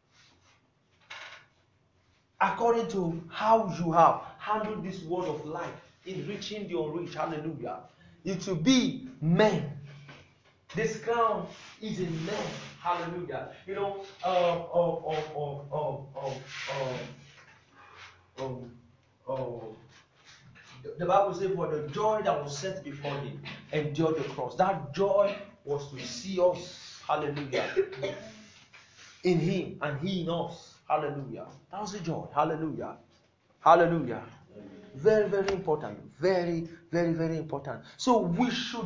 according to how you have handled this word of life in reaching the unreached. Hallelujah. It will be men. This crown is in men. Hallelujah. You know, uh, uh, uh, uh, uh, uh, uh, um, uh, the Bible says, for the joy that was set before him, endured the cross. That joy was to see us, hallelujah, in him and he in us. Hallelujah. That was the joy. Hallelujah. Hallelujah. Very, very important. Very, very, very important. So we should,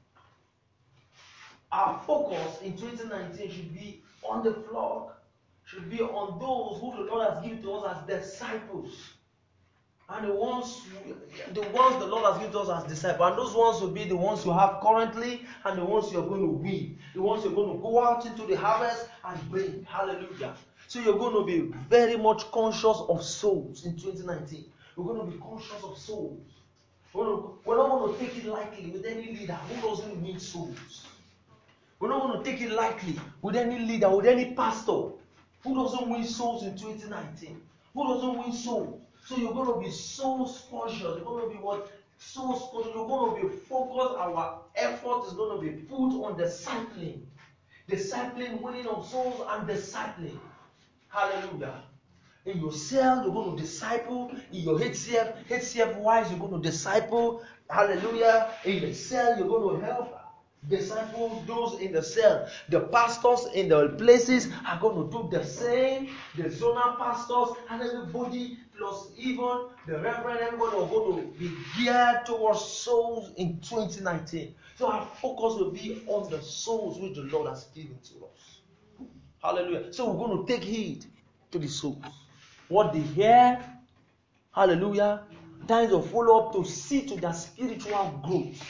our focus in twenty nineteen should be on the flock, should be on those who the Lord has given to us as disciples. And the ones, the ones the Lord has given to us as disciples, and those ones will be the ones you have currently, and the ones you're going to win, the ones you're going to go out into the harvest and bring. Hallelujah. So you're going to be very much conscious of souls in twenty nineteen. We're going to be conscious of souls. We're not, we're not going to take it lightly with any leader who doesn't win souls. We're not going to take it lightly with any leader, with any pastor who doesn't win souls in twenty nineteen. Who doesn't win souls? So you're going to be souls conscious. You're going to be what? Souls conscious. You're going to be focused. Our effort is going to be put on discipling. Discipling, winning of souls and discipling. Hallelujah. In your cell, you're going to disciple. In your H C F, H C F wise, you're going to disciple. Hallelujah. In the cell, you're going to help disciple those in the cell. The pastors in the places are going to do the same. The zonal pastors and everybody, plus even the reverend, everybody are going to be geared towards souls in twenty nineteen. So our focus will be on the souls which the Lord has given to us. Hallelujah. So we're going to take heed to the souls. What they hear, hallelujah, times of follow up to see to their spiritual growth.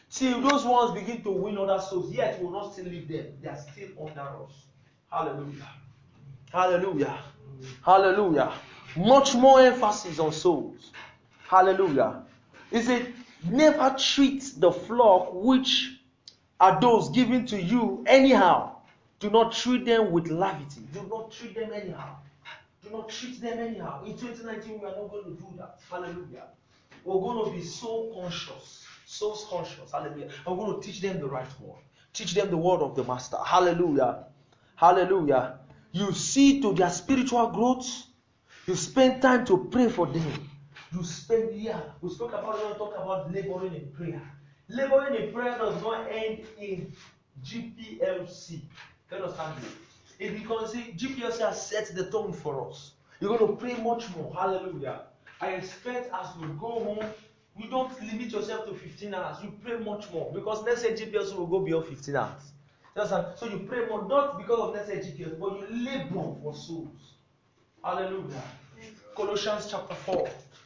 See, those ones begin to win other souls, yet will not still leave them. They are still under us. Hallelujah. Hallelujah. Hallelujah. Much more emphasis on souls. Hallelujah. He said, never treat the flock which are those given to you anyhow. Do not treat them with levity. Do not treat them anyhow. Do not treat them anyhow. In twenty nineteen, we are not going to do that. Hallelujah. We're going to be so conscious. So conscious. Hallelujah. I'm going to teach them the right word. Teach them the word of the Master. Hallelujah. Hallelujah. You see to their spiritual growth. You spend time to pray for them. You spend, yeah, we spoke about, we talk about laboring in prayer. Laboring in prayer does not end in G P L C. You understand me? If you can see, G P L C has set the tone for us. You're going to pray much more. Hallelujah. I expect as we go home, you don't limit yourself to fifteen hours. You pray much more. Because let's say G P L C will go beyond fifteen hours. So you pray more, not because of let's say G P L C, but you labor for souls. Hallelujah. Colossians chapter four.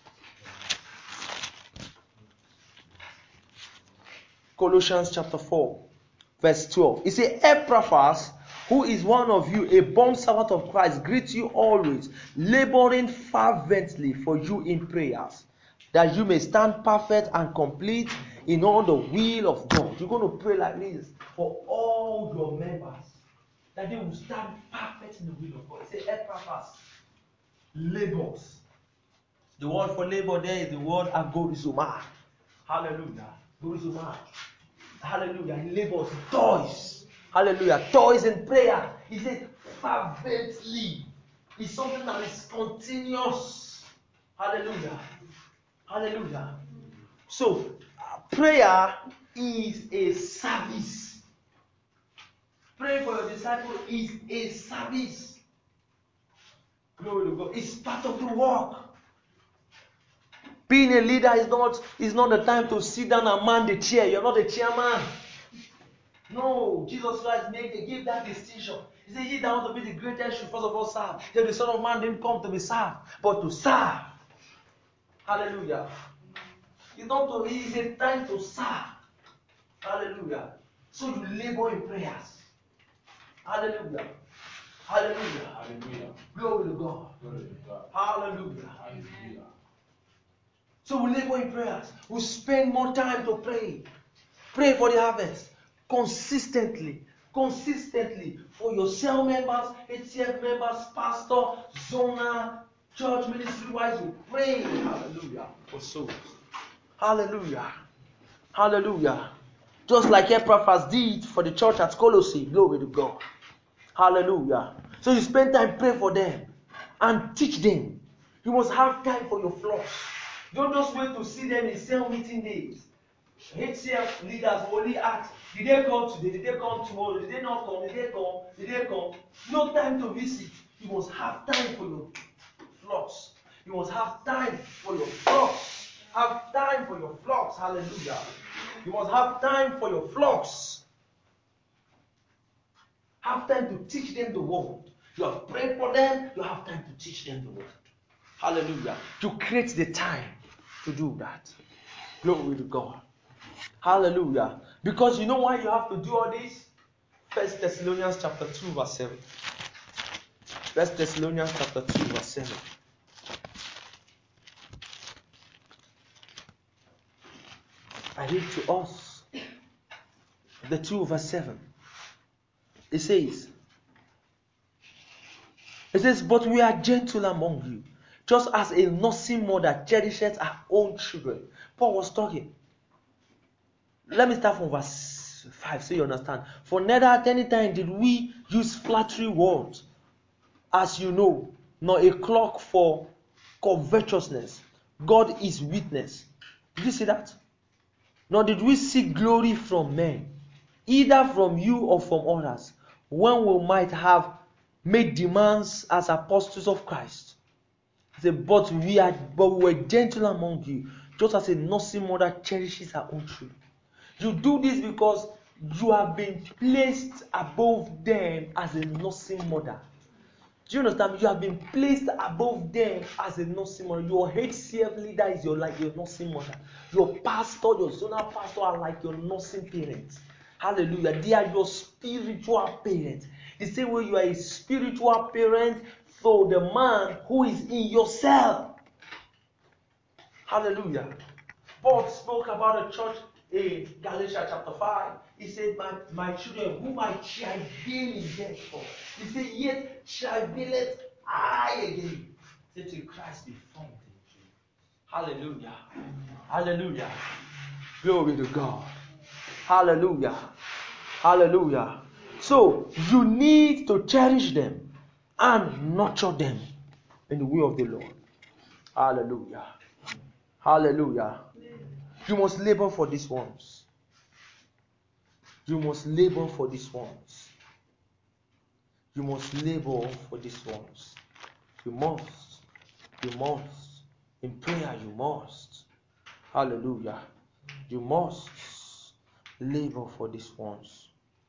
Colossians chapter four, verse twelve. It says, Epaphras, who is one of you, a bond servant of Christ, greets you always, laboring fervently for you in prayers, that you may stand perfect and complete in all the will of God. You're going to pray like this for all your members, that they will stand perfect in the will of God. It says, Epaphras labors. The word for labor there is the word agorizomai. Hallelujah. Agorizomai. Hallelujah. He labors, toys. Hallelujah. Toys in prayer. He said fervently. It's something that is continuous. Hallelujah. Hallelujah. So, uh, prayer is a service. Praying for your disciple is a service. Glory to God. It's part of the work. Being a leader is not, is not the time to sit down and man the chair. You're not a chairman. No, Jesus Christ made a, give that distinction. He said, he that wants to be the greatest should first of all serve. He said, the Son of Man didn't come to be served, but to serve. Hallelujah. It's not to, it is a time to serve. Hallelujah. So you labor in prayers. Hallelujah. Hallelujah. Hallelujah. Glory to God. Glory to God. Hallelujah. Hallelujah. So we labor in prayers. We spend more time to pray. Pray for the harvest. Consistently. Consistently. For your cell members, H C F members, pastor, zona, church ministry wise, you pray. Hallelujah. For souls. Hallelujah. Hallelujah. Just like Epaphras did for the church at Colossae. Glory to God. Hallelujah. So you spend time pray for them and teach them. You must have time for your flocks. Don't just wait to see them in cell meeting days. H C F leaders will only ask, did they come today? Did they come tomorrow? Did they not come? Did they come? Did they come? No time to visit. You must have time for your flocks. You must have time for your flocks. Have time for your flocks. Hallelujah. You must have time for your flocks. Have time to teach them the word. You have prayed for them. You have time to teach them the word. Hallelujah. To create the time to do that. Glory to God. Hallelujah. Because you know why you have to do all this? First Thessalonians chapter two verse seven. First Thessalonians chapter two verse seven. I read to us the two verse seven. It says, It says, but we are gentle among you, just as a nursing mother cherishes her own children. Paul was talking. Let me start from verse five so you understand. For neither at any time did we use flattery words, as you know, nor a clock for covetousness. God is witness. Did you see that? Nor did we seek glory from men, either from you or from others, when we might have made demands as apostles of Christ. He said, but we are but we were gentle among you, just as a nursing mother cherishes her own children. You do this because you have been placed above them as a nursing mother. Do you understand? You have been placed above them as a nursing mother. Your H C F leader is your like your nursing mother. Your pastor, your zonal pastor are like your nursing parents. Hallelujah. They are your spiritual parents. The same way you are a spiritual parent for the man who is in your cell. Hallelujah. Paul spoke about the church in Galatians chapter five. He said, My, my children, whom I travail in death for. He said, Yet travaileth I again. He said, Till Christ be formed in you. Hallelujah. Hallelujah. Glory to God. Hallelujah. Hallelujah. So, you need to cherish them and nurture them in the way of the Lord. Hallelujah. Hallelujah. You must labor for these ones. You must labor for these ones. You must labor for these ones. You must. You must. In prayer, you must. Hallelujah. You must labor for these ones.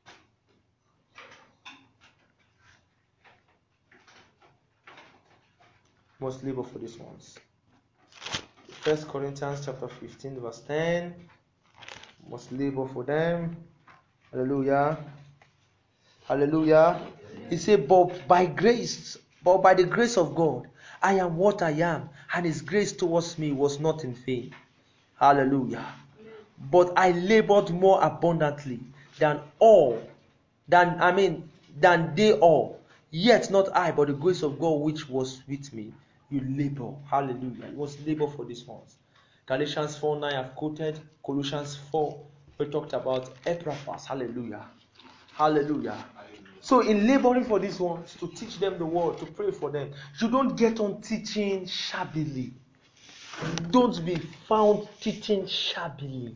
You must labor for these ones. First Corinthians chapter fifteen, verse ten. You must labor for them. Hallelujah. Hallelujah. He said, but by grace, but by the grace of God, I am what I am, and his grace towards me was not in vain. Hallelujah. But I labored more abundantly than all, than I mean, than they all. Yet not I, but the grace of God which was with me. You labor. Hallelujah. You must labor for these ones. Galatians four nine I've quoted. Colossians four, we talked about Epaphras. Hallelujah. Hallelujah. So in laboring for these ones, to teach them the word, to pray for them, you don't get on teaching shabbily. Don't be found teaching shabbily.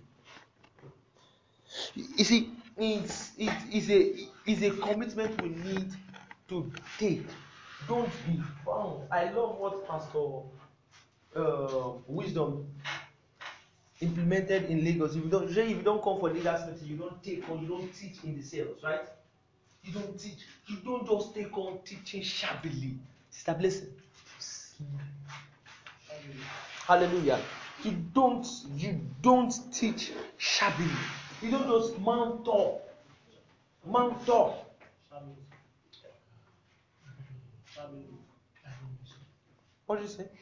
You see, it's, it is a, it's a commitment we need to take. Don't be found. I love what Pastor uh, Wisdom implemented in Lagos. If you don't, if you don't come for leaders meeting, you don't take or you don't teach in the cells, right? You don't teach. You don't just take on teaching shabbily. Sister Blessing. Hallelujah. You don't. You don't teach shabbily. You don't just mount up. Mount up. What did you say?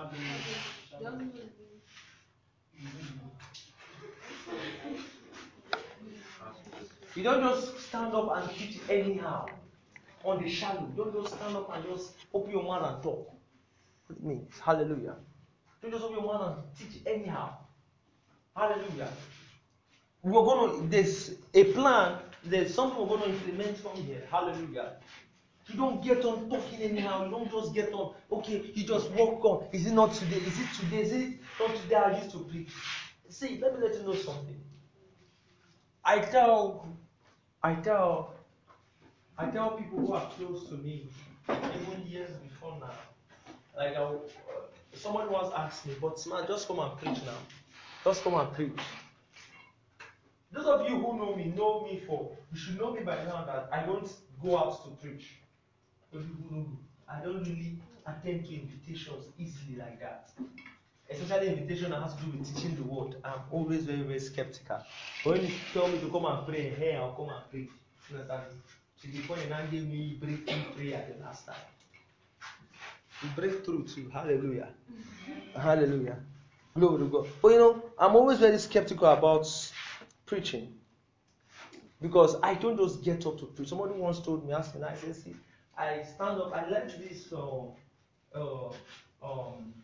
You don't just stand up and teach anyhow on the shallow. You don't just stand up and just open your mouth and talk. What it means. Hallelujah. Don't just open your mouth and teach anyhow. Hallelujah. We're going to, there's a plan, there's something we're going to implement from here. Hallelujah. You don't get on talking anyhow. You don't just get on, okay, you just walk on. Is it not today? Is it today? Is it not today I used to preach? See, let me let you know something. I tell, I tell, I tell people who are close to me, even years before now, like I, uh, someone once asked me, but man, just come and preach now. Just come and preach. Those of you who know me, know me for, you should know me by now that I don't go out to preach. Those people who know me, I don't really attend to invitations easily like that. Especially invitation that has to do with teaching the word. I'm always very, very skeptical. But when you tell me to come and pray, hey, I'll come and preach. You understand? To the point and gave me breakthrough prayer the last time. We break through too. Hallelujah. Hallelujah. Glory to God. But you know, I'm always very skeptical about preaching. Because I don't just get up to preach. Somebody once told me, asked me, I said, see, I stand up, I learned this um, uh, um,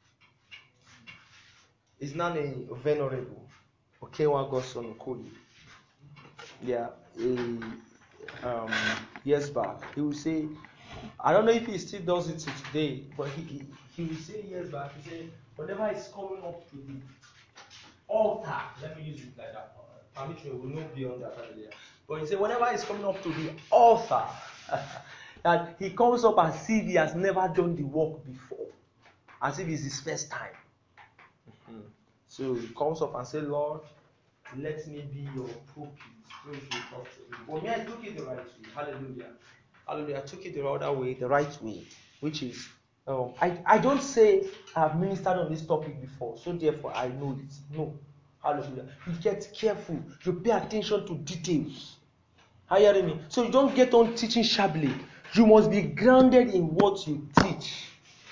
it's not a venerable. Okewa Godson Okoye. Yeah, a, um, years back. He would say, I don't know if he still does it today, but he, he, he would say years back, he said, whenever it's coming up to the altar, let me use it like that. Permit me, we'll not beyond that earlier. But he said, whenever it's coming up to the altar, that he comes up as if he has never done the work before, as if it's his first time. Mm-hmm. So he comes up and says, Lord, let me be your pulpit. For me, I took it the right way. Hallelujah. Hallelujah. I took it the other way, the right way, which is, um, I, I don't say I've ministered on this topic before, so therefore I know it. No. Hallelujah. You get careful. You pay attention to details. Are you hearing me? So you don't get on teaching shabbily. You must be grounded in what you teach.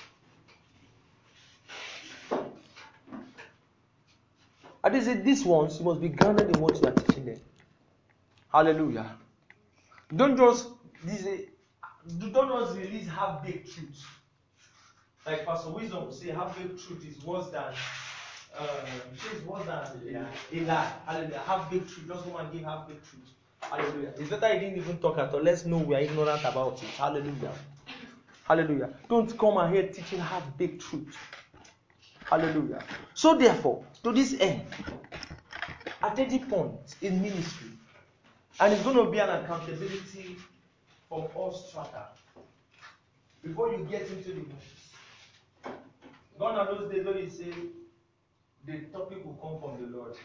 I did say these ones, you must be grounded in what you are teaching them. Hallelujah. Don't just this don't just release half-baked truth. Like Pastor Wisdom will say, half-baked truth is worse than uh, is worse than a, a lie. Hallelujah. Half-baked truth. Just go and give half-baked truth. Hallelujah. It's better he didn't even talk at all. Let's know we are ignorant about it. Hallelujah. Hallelujah. Don't come ahead teaching half-baked truth. Hallelujah. So therefore, to this end, at any point in ministry, and it's going to be an accountability from all strata. Before you get into the bush, gone are those days when you say the topic will come from the Lord.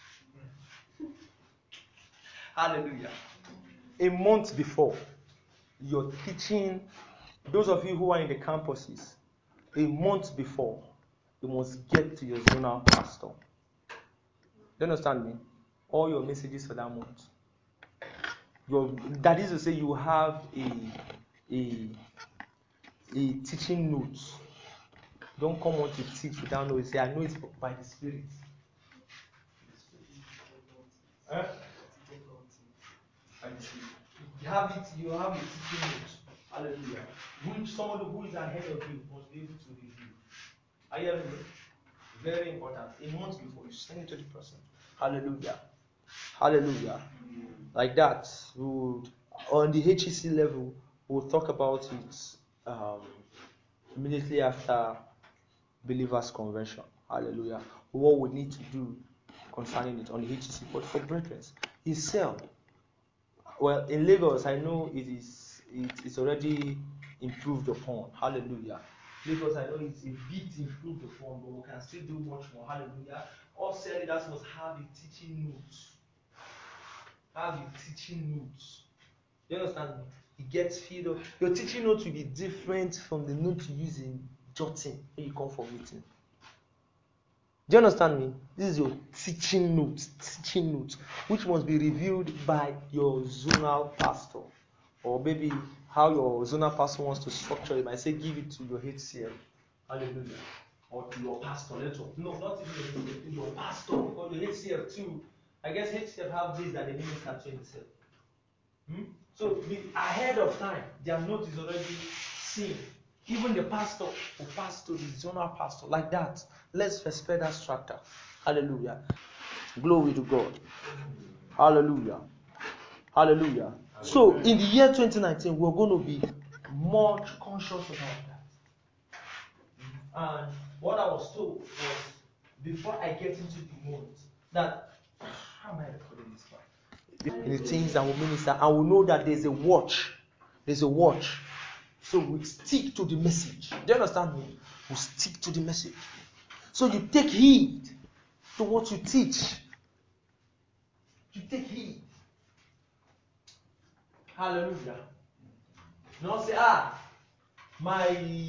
Hallelujah. A month before, you're teaching, those of you who are in the campuses, a month before, you must get to your zonal pastor. Do you understand me? All your messages for that month. Your, that is to say, you have a, a, a teaching note. Don't come on to teach without knowing. Say, I know it's by the Spirit. Huh? You have it, you have a teaching note. Hallelujah. Which somebody who is ahead of you must be able to review. Are you hearing me? Very important. A month before you send it to the person. Hallelujah. Hallelujah. Like that. We would, on the H E C level, we'll talk about it um, immediately after Believers Convention. Hallelujah. What we need to do concerning it on the H E C. But for brethren, is sell. Well, in Lagos, I know it is it is already improved upon. Hallelujah. Lagos, I know it's a bit improved upon, but we can still do much more. Hallelujah. All cell leaders must have a teaching note. Have a teaching note. You understand me? It gets filled up. Your teaching note will be different from the note you use in jotting when you come for meeting. Do you understand me? This is your teaching note, teaching note, which must be reviewed by your zonal pastor. Or maybe how your zonal pastor wants to structure it. I say give it to your H C F. Hallelujah. Or to your pastor. Let's talk. No, not even your, to your pastor. Or your H C F too. I guess H C F have this that they minister to himself. Hmm? So be ahead of time, their note is already seen. Even the pastor will pass to the zonal pastor like that. Let's respect that structure. Hallelujah. Glory to God. Hallelujah. Hallelujah. So in the year twenty nineteen, we're going to be much conscious about that. And what I was told was, before I get into the mode, that how am I recording this part? In the things that will minister, and we know that there's a watch. There's a watch. So we stick to the message. Do you understand me? We stick to the message. So you take heed to what you teach. You take heed. Hallelujah. Not say, ah, my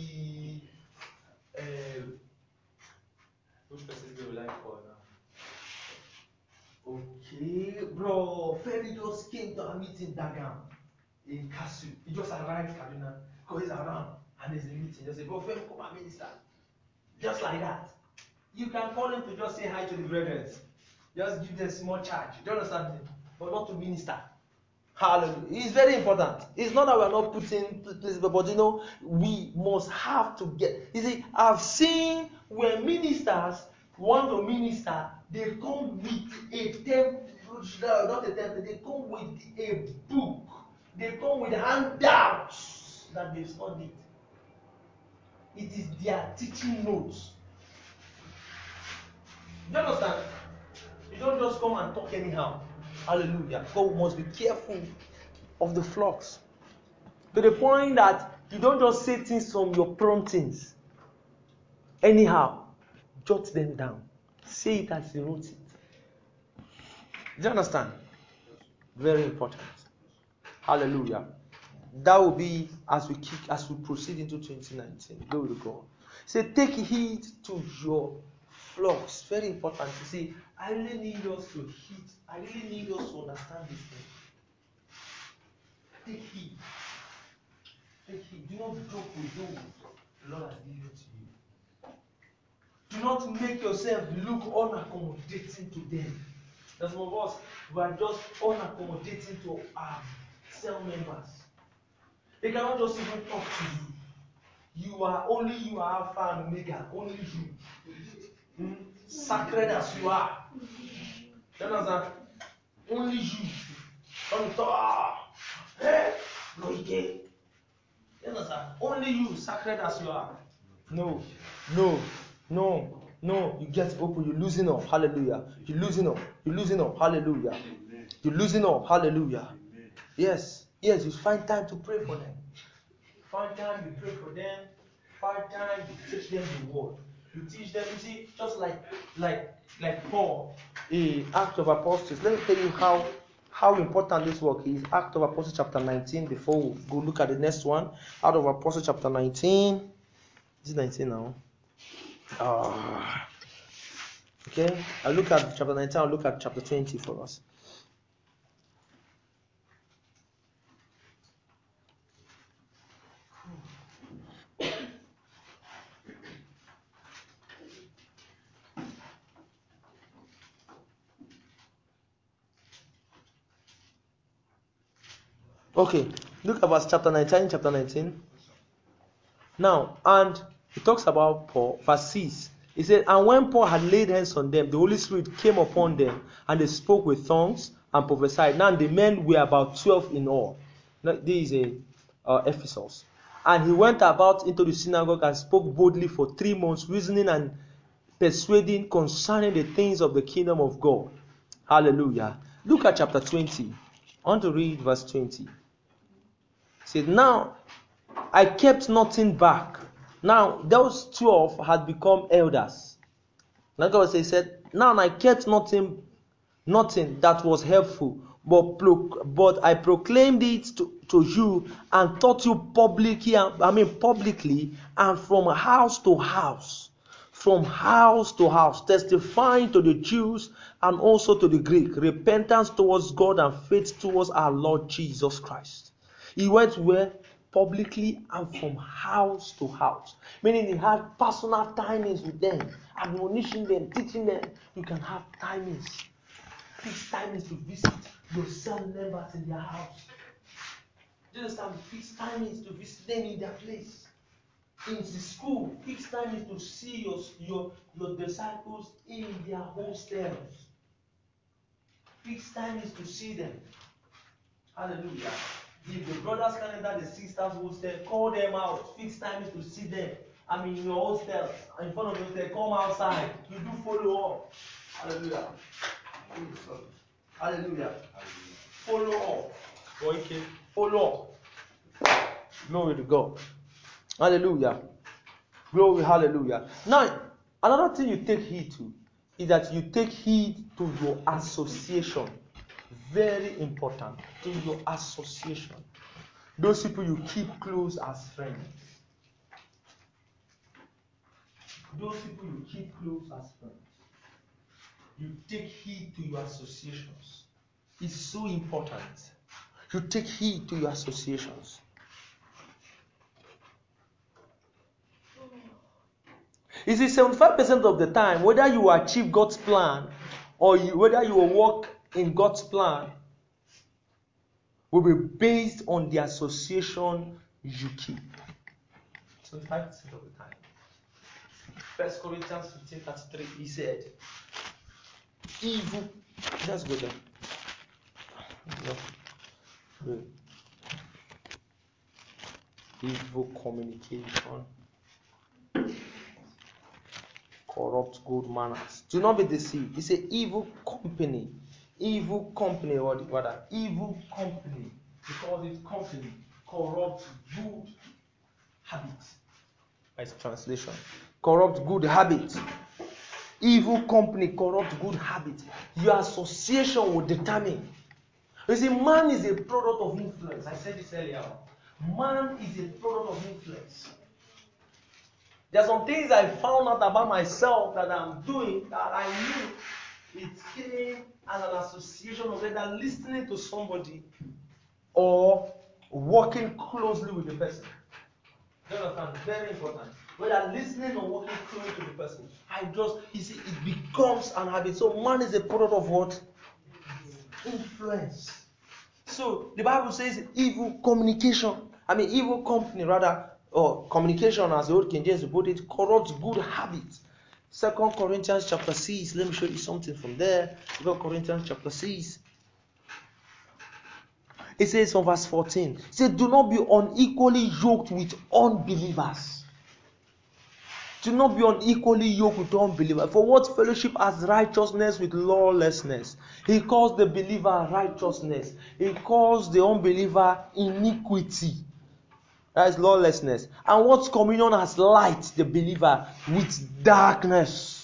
uh, which person do you like for now? Okay, bro. Ferry just came to a meeting Dagam in Kasu. He just arrived Kaduna because he's around and there's a meeting. Just say, bro, Ferry, come and minister. Just like that. You can call him to just say hi to the brethren. Just give them small charge. Do you understand me? But not to minister. Hallelujah. It's very important. It's not that we're not putting places, but you know, we must have to get. You see, I've seen where ministers want to minister, they come with a template, not a template, they come with a book, they come with handouts that they've studied. It is their teaching notes. Do you understand? You don't just come and talk anyhow. Hallelujah. God must be careful of the flocks. To the point that you don't just say things from your promptings. Anyhow, jot them down. Say it as you wrote it. Do you understand? Very important. Hallelujah. that will be as we kick, as we proceed into twenty nineteen. Glory to God. Say, take heed to your flocks. Very important. You see, I really need us to heed. I really need us to understand this thing. Take heed. Take heed. Do not joke with those the Lord has given to you. Do not make yourself look unaccommodating to them. There's some of us who are just unaccommodating to our cell members. They cannot just even talk to you. You are only you are Alpha and Omega, only you. Mm? Sacred as you are. You understand? Only you. Don't talk. Ah, hey, no, you can't. You understand? Only you, sacred as you are. No, no, no, no. You get open, you're losing up. Hallelujah. You're losing up. You're losing up. Hallelujah. You're losing up. Hallelujah. Yes, yes, you find time to pray for them. Find time, you pray for them. Find time, you teach them the word. You teach them, you see, just like like like Paul in Acts of Apostles. Let me tell you how how important this work is. Acts of Apostles chapter nineteen, before we go look at the next one. Out of Apostles chapter nineteen. Is it nineteen now? Uh, okay. I'll look at chapter nineteen, I'll look at chapter twenty for us. Okay, look at verse chapter nineteen, chapter nineteen. Now, and he talks about Paul, verse six. He said, and when Paul had laid hands on them, the Holy Spirit came upon them, and they spoke with tongues and prophesied. Now the men were about twelve in all. Now, this is a uh, Ephesus. And he went about into the synagogue and spoke boldly for three months, reasoning and persuading concerning the things of the kingdom of God. Hallelujah. Look at chapter twenty. I want to read verse twenty. He said, now I kept nothing back. Now those twelve had become elders. Now God said, now I kept nothing, nothing that was helpful, but pro- but I proclaimed it to, to you and taught you publicly. I mean publicly and from house to house, from house to house, testifying to the Jews and also to the Greek, repentance towards God and faith towards our Lord Jesus Christ. He went where? Publicly and from house to house. Meaning he had personal timings with them, admonishing them, teaching them. You can have timings. Fixed timings to visit your cell members in their house. Do you understand? Fixed timings to visit them in their place. In the school, fixed timings to see your, your, your disciples in their hostels. Fixed timings to see them. Hallelujah. If the brothers can enter the sisters' hostel, call them out. Fix times to see them. I mean, in your hostel, in front of the hostel, come outside. You do follow up. Hallelujah. Hallelujah. Follow up. Okay. Follow up. Glory to God. Hallelujah. Glory, hallelujah. Now, another thing you take heed to is that you take heed to your association. Very important. To your association. Those people you keep close as friends. Those people you keep close as friends. You take heed to your associations. It's so important. You take heed to your associations. You see, seventy-five percent of the time, whether you achieve God's plan or you, whether you will walk in God's plan, will be based on the association you keep. seventy-five percent of the time. First Corinthians fifteen thirty-three, he said, evil. Let's go there. No. Evil communication. Corrupt good manners. Do not be deceived. He said evil company. Evil company, or rather, evil company. Because it's company. Corrupt good habits. That's translation. Corrupt good habits. Evil company, corrupt good habits. Your association will determine. You see, man is a product of influence. I said this earlier. Man is a product of influence. There are some things I found out about myself that I'm doing that I knew it came as an association of either listening to somebody or working closely with the person. You understand? Very important. Whether listening or working closely to the person. I just, you see, it becomes an habit. So man is a product of what? Influence. So the Bible says evil communication, I mean evil company rather, or communication as the old King James put it, corrupts good habits. Second Corinthians chapter six, let me show you something from there. Second Corinthians chapter six. It says from verse fourteen, it says, do not be unequally yoked with unbelievers. Do not be unequally yoked with unbelievers. For what fellowship has righteousness with lawlessness? He calls the believer righteousness. He calls the unbeliever iniquity. That is lawlessness. And what communion has light, the believer, with darkness?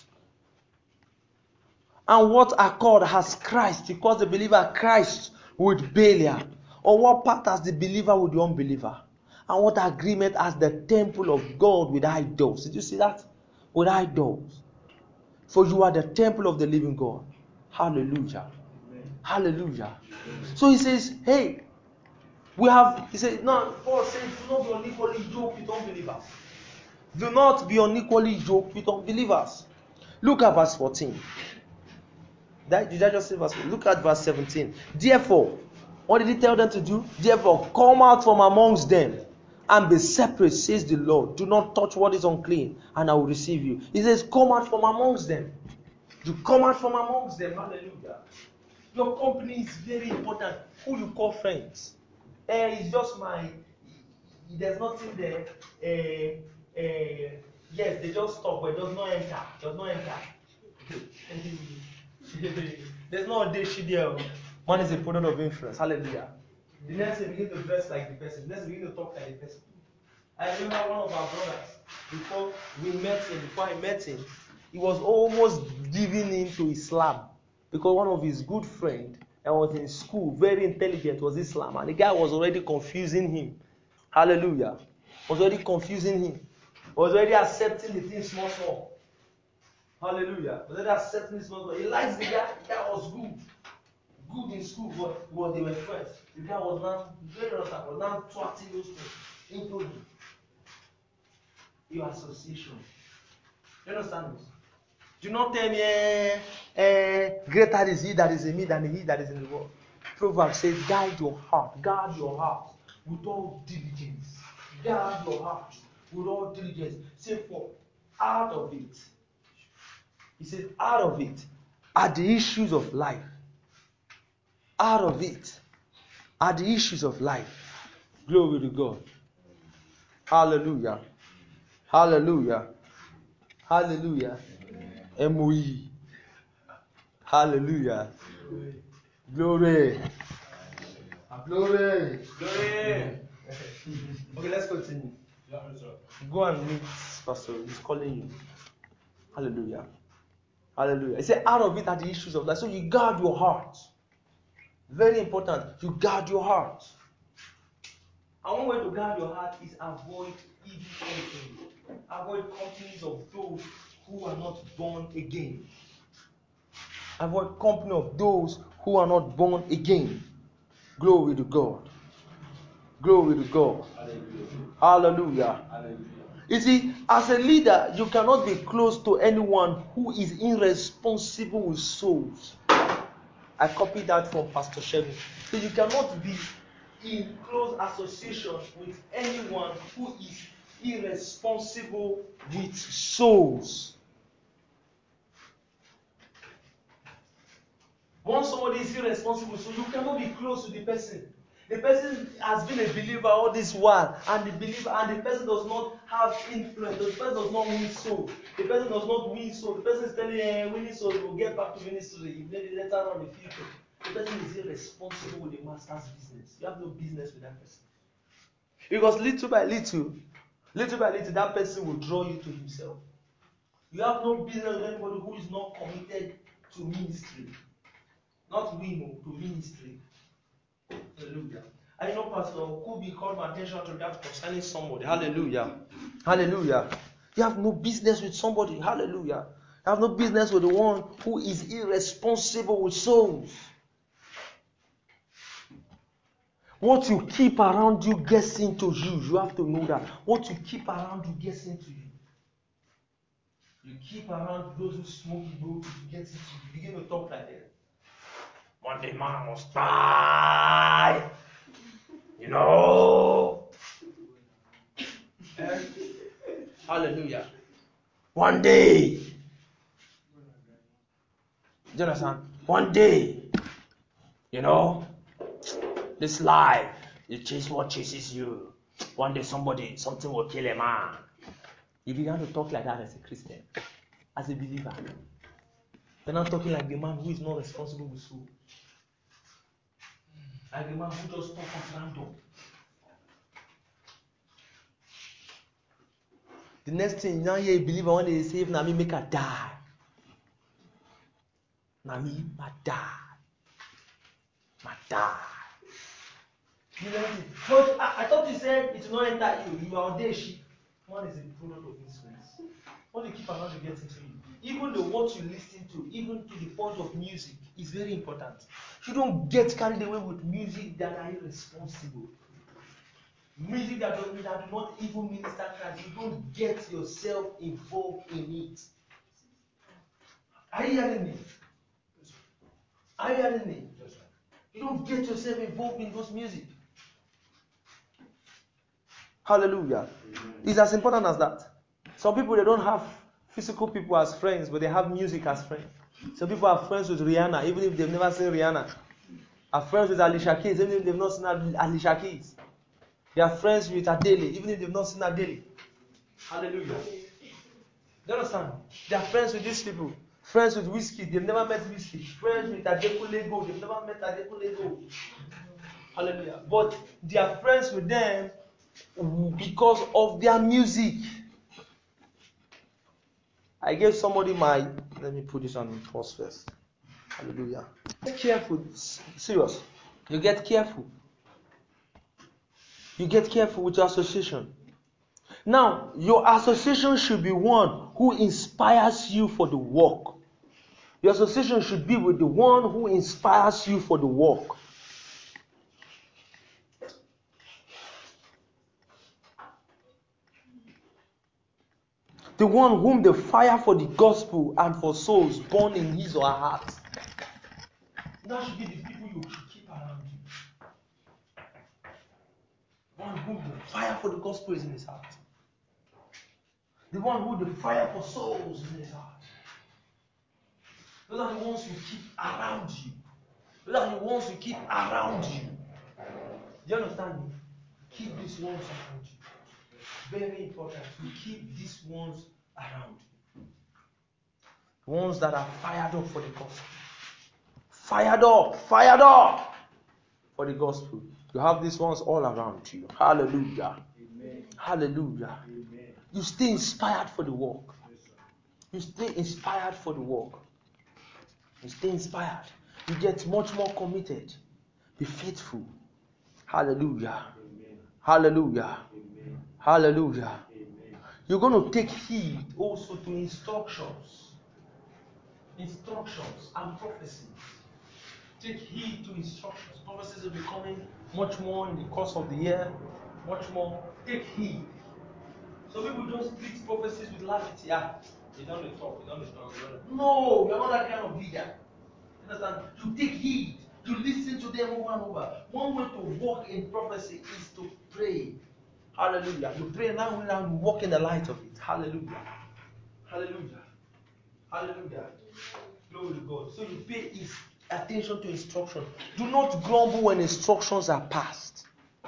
And what accord has Christ? He calls the believer Christ with Belial. Or what part has the believer with the unbeliever? And what agreement has the temple of God with idols? Did you see that? With idols. For you are the temple of the living God. Hallelujah. Amen. Hallelujah. Amen. So he says, hey, we have, he says, no, Paul says, do not be unequally yoked with unbelievers. Do not be unequally yoked with unbelievers. Look at verse fourteen. That, did I just say verse fourteen? Look at verse seventeen. Therefore, what did he tell them to do? Therefore, come out from amongst them and be separate, says the Lord. Do not touch what is unclean, and I will receive you. He says, come out from amongst them. You come out from amongst them. Hallelujah. Your company is very important. Who you call friends? Eh, it's just my, there's nothing there. Eh, eh, yes, they just stop, but it does not enter. It does not enter. There's no audition there. Man is a product of influence. Hallelujah. The next they begin to dress like the person. The next they begin to talk like the person. I remember one of our brothers, before we met him, before I met him, he was almost giving in to Islam. Because one of his good friends that was in school, very intelligent, was Islam. And the guy was already confusing him. Hallelujah. Was already confusing him. Was already accepting the thing small, small. Hallelujah. Was already accepting the small, small. He likes the guy. The guy was good. Good in school, but, but they were friends. The guy was now very understand, was now twatting those things into him. Your association. You understand this? Do not tell me, eh, eh, greater is he that is in me than he that is in the world. Proverbs says, guide your heart, guard your heart with all diligence. Guard your heart with all diligence. Say, for out of it, he says, out of it are the issues of life. Out of it are the issues of life. Glory to God. Hallelujah. Hallelujah. Hallelujah. M O E. Hallelujah. Glory. Glory. Glory. Okay, let's continue. Go and meet Pastor. He's calling you. Hallelujah. Hallelujah. He said, out of it are the issues of life. So you guard your heart. Very important. You guard your heart. And one way to guard your heart is avoid evil company. Avoid companies of those who are not born again. Avoid company of those who are not born again. Glory to God. Glory to God. Hallelujah. Hallelujah. Hallelujah. You see, as a leader, you cannot be close to anyone who is irresponsible with souls. I copied that from Pastor Sheldon. So you cannot be in close association with anyone who is irresponsible with souls. Once somebody is irresponsible, so you cannot be close to the person. The person has been a believer all this while, and the believer and the person does not have influence. The person does not win soul. The person does not win soul. The person is telling you, eh, winning soul, you will get back to ministry. Maybe later on in the future. The person is irresponsible with the master's business. You have no business with that person. Because little by little, little by little, that person will draw you to himself. You have no business with anybody who is not committed to ministry. Not winning, to ministry. Hallelujah. I know Pastor Kubi called my attention to that concerning somebody. Hallelujah. Hallelujah. You have no business with somebody. Hallelujah. You have no business with the one who is irresponsible with souls. What you keep around you gets into you. You have to know that. What you keep around you gets into you. You keep around those who smoke dope, it gets into you. You begin to talk like that. One day man must die. You know. Eh? Hallelujah. One day. Do you understand? One day. You know. This life. You chase what chases you. One day somebody, something will kill a man. You began to talk like that as a Christian. As a believer. You're not talking like the man who is not responsible with soul. Like the man who just talk at random. The next thing, now you believe when they say, Nami make her die. Nami, ma die. Ma die. You know it. But I, I thought you said it will not enter you. You are on day sheep. One is a product of influence. What you keep around to get into you. Even the what you listen to, even to the point of music, is very important. You don't get carried away with music that are irresponsible. Music that, don't, that do not even minister Christ. You don't get yourself involved in it. Are you hearing me? Are you hearing me? You don't get yourself involved in those music. Hallelujah. It's as important as that. Some people, they don't have physical people as friends, but they have music as friends. Some people are friends with Rihanna, even if they've never seen Rihanna. Are friends with Alicia Keys, even if they've not seen Alicia Keys. They are friends with Adele, even if they've not seen Adele. Hallelujah. Do you understand? They are friends with these people. Friends with Whiskey, they've never met Whiskey. Friends with Adekunle Gold, they've never met Adekunle Gold. Hallelujah. But they are friends with them because of their music. I gave somebody my, let me put this on pause first. Hallelujah. Get careful. Serious. You get careful. You get careful with your association. Now, your association should be one who inspires you for the work. Your association should be with the one who inspires you for the work. The one whom the fire for the gospel and for souls burn in his or her heart. That should be the people you should keep around you. One whom the fire for the gospel is in his heart. The one who the fire for souls is in his heart. Those are the ones you keep around you. Those are the ones you keep around you. Do you understand me? Keep these ones around you. Very important to keep these ones around you. Ones that are fired up for the gospel. Fired up, fired up for the gospel. You have these ones all around you. Hallelujah. Amen. Hallelujah. Amen. You stay inspired for the work. You stay inspired for the work. You stay inspired. You get much more committed. Be faithful. Hallelujah. Amen. Hallelujah. Amen. Hallelujah. Amen. You're going to take heed also to instructions. Instructions and prophecies. Take heed to instructions. Prophecies will be coming much more in the course of the year. Much more. Take heed. Some people just treat prophecies with levity. Ah, you don't need to talk. You don't need to talk. No, we are not that kind of leader. You understand? You take heed. You listen to them over and over. One way to walk in prophecy is to pray. Hallelujah. You pray now and you walk in the light of it. Hallelujah. Hallelujah. Hallelujah. Glory to God. So you pay attention to instruction. Do not grumble when instructions are passed.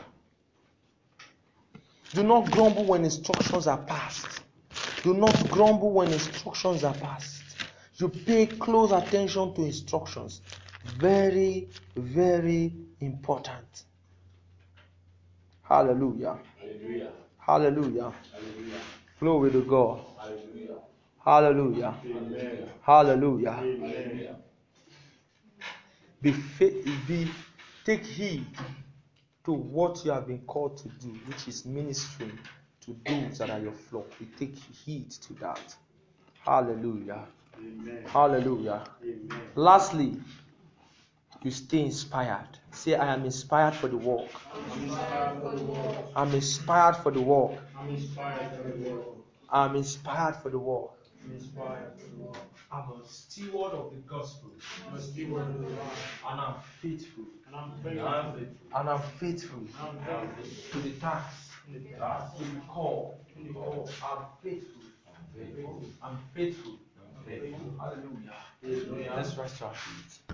Do not grumble when instructions are passed. Do not grumble when instructions are passed. You pay close attention to instructions. Very, very important. Hallelujah. Hallelujah. Hallelujah. Hallelujah. Glory to God. Hallelujah. Hallelujah. Amen. Hallelujah. Amen. Be, be take heed to what you have been called to do, which is ministering to those that are your flock. You take heed to that. Hallelujah. Amen. Hallelujah. Amen. Lastly, you stay inspired. Say, I am inspired for the work. I'm inspired for the world. I'm inspired for the work. I'm inspired for the world. I'm inspired for the work. I'm inspired for the world. I'm a steward of the gospel. I'm a steward of the life. And I'm faithful. And I'm faithful. And I'm faithful And I'm faithful. to the task. In the task. To the call. In the call. I'm faithful. Faithful. I'm faithful. Faithful. Hallelujah. Hallelujah. Let's rise to our feet.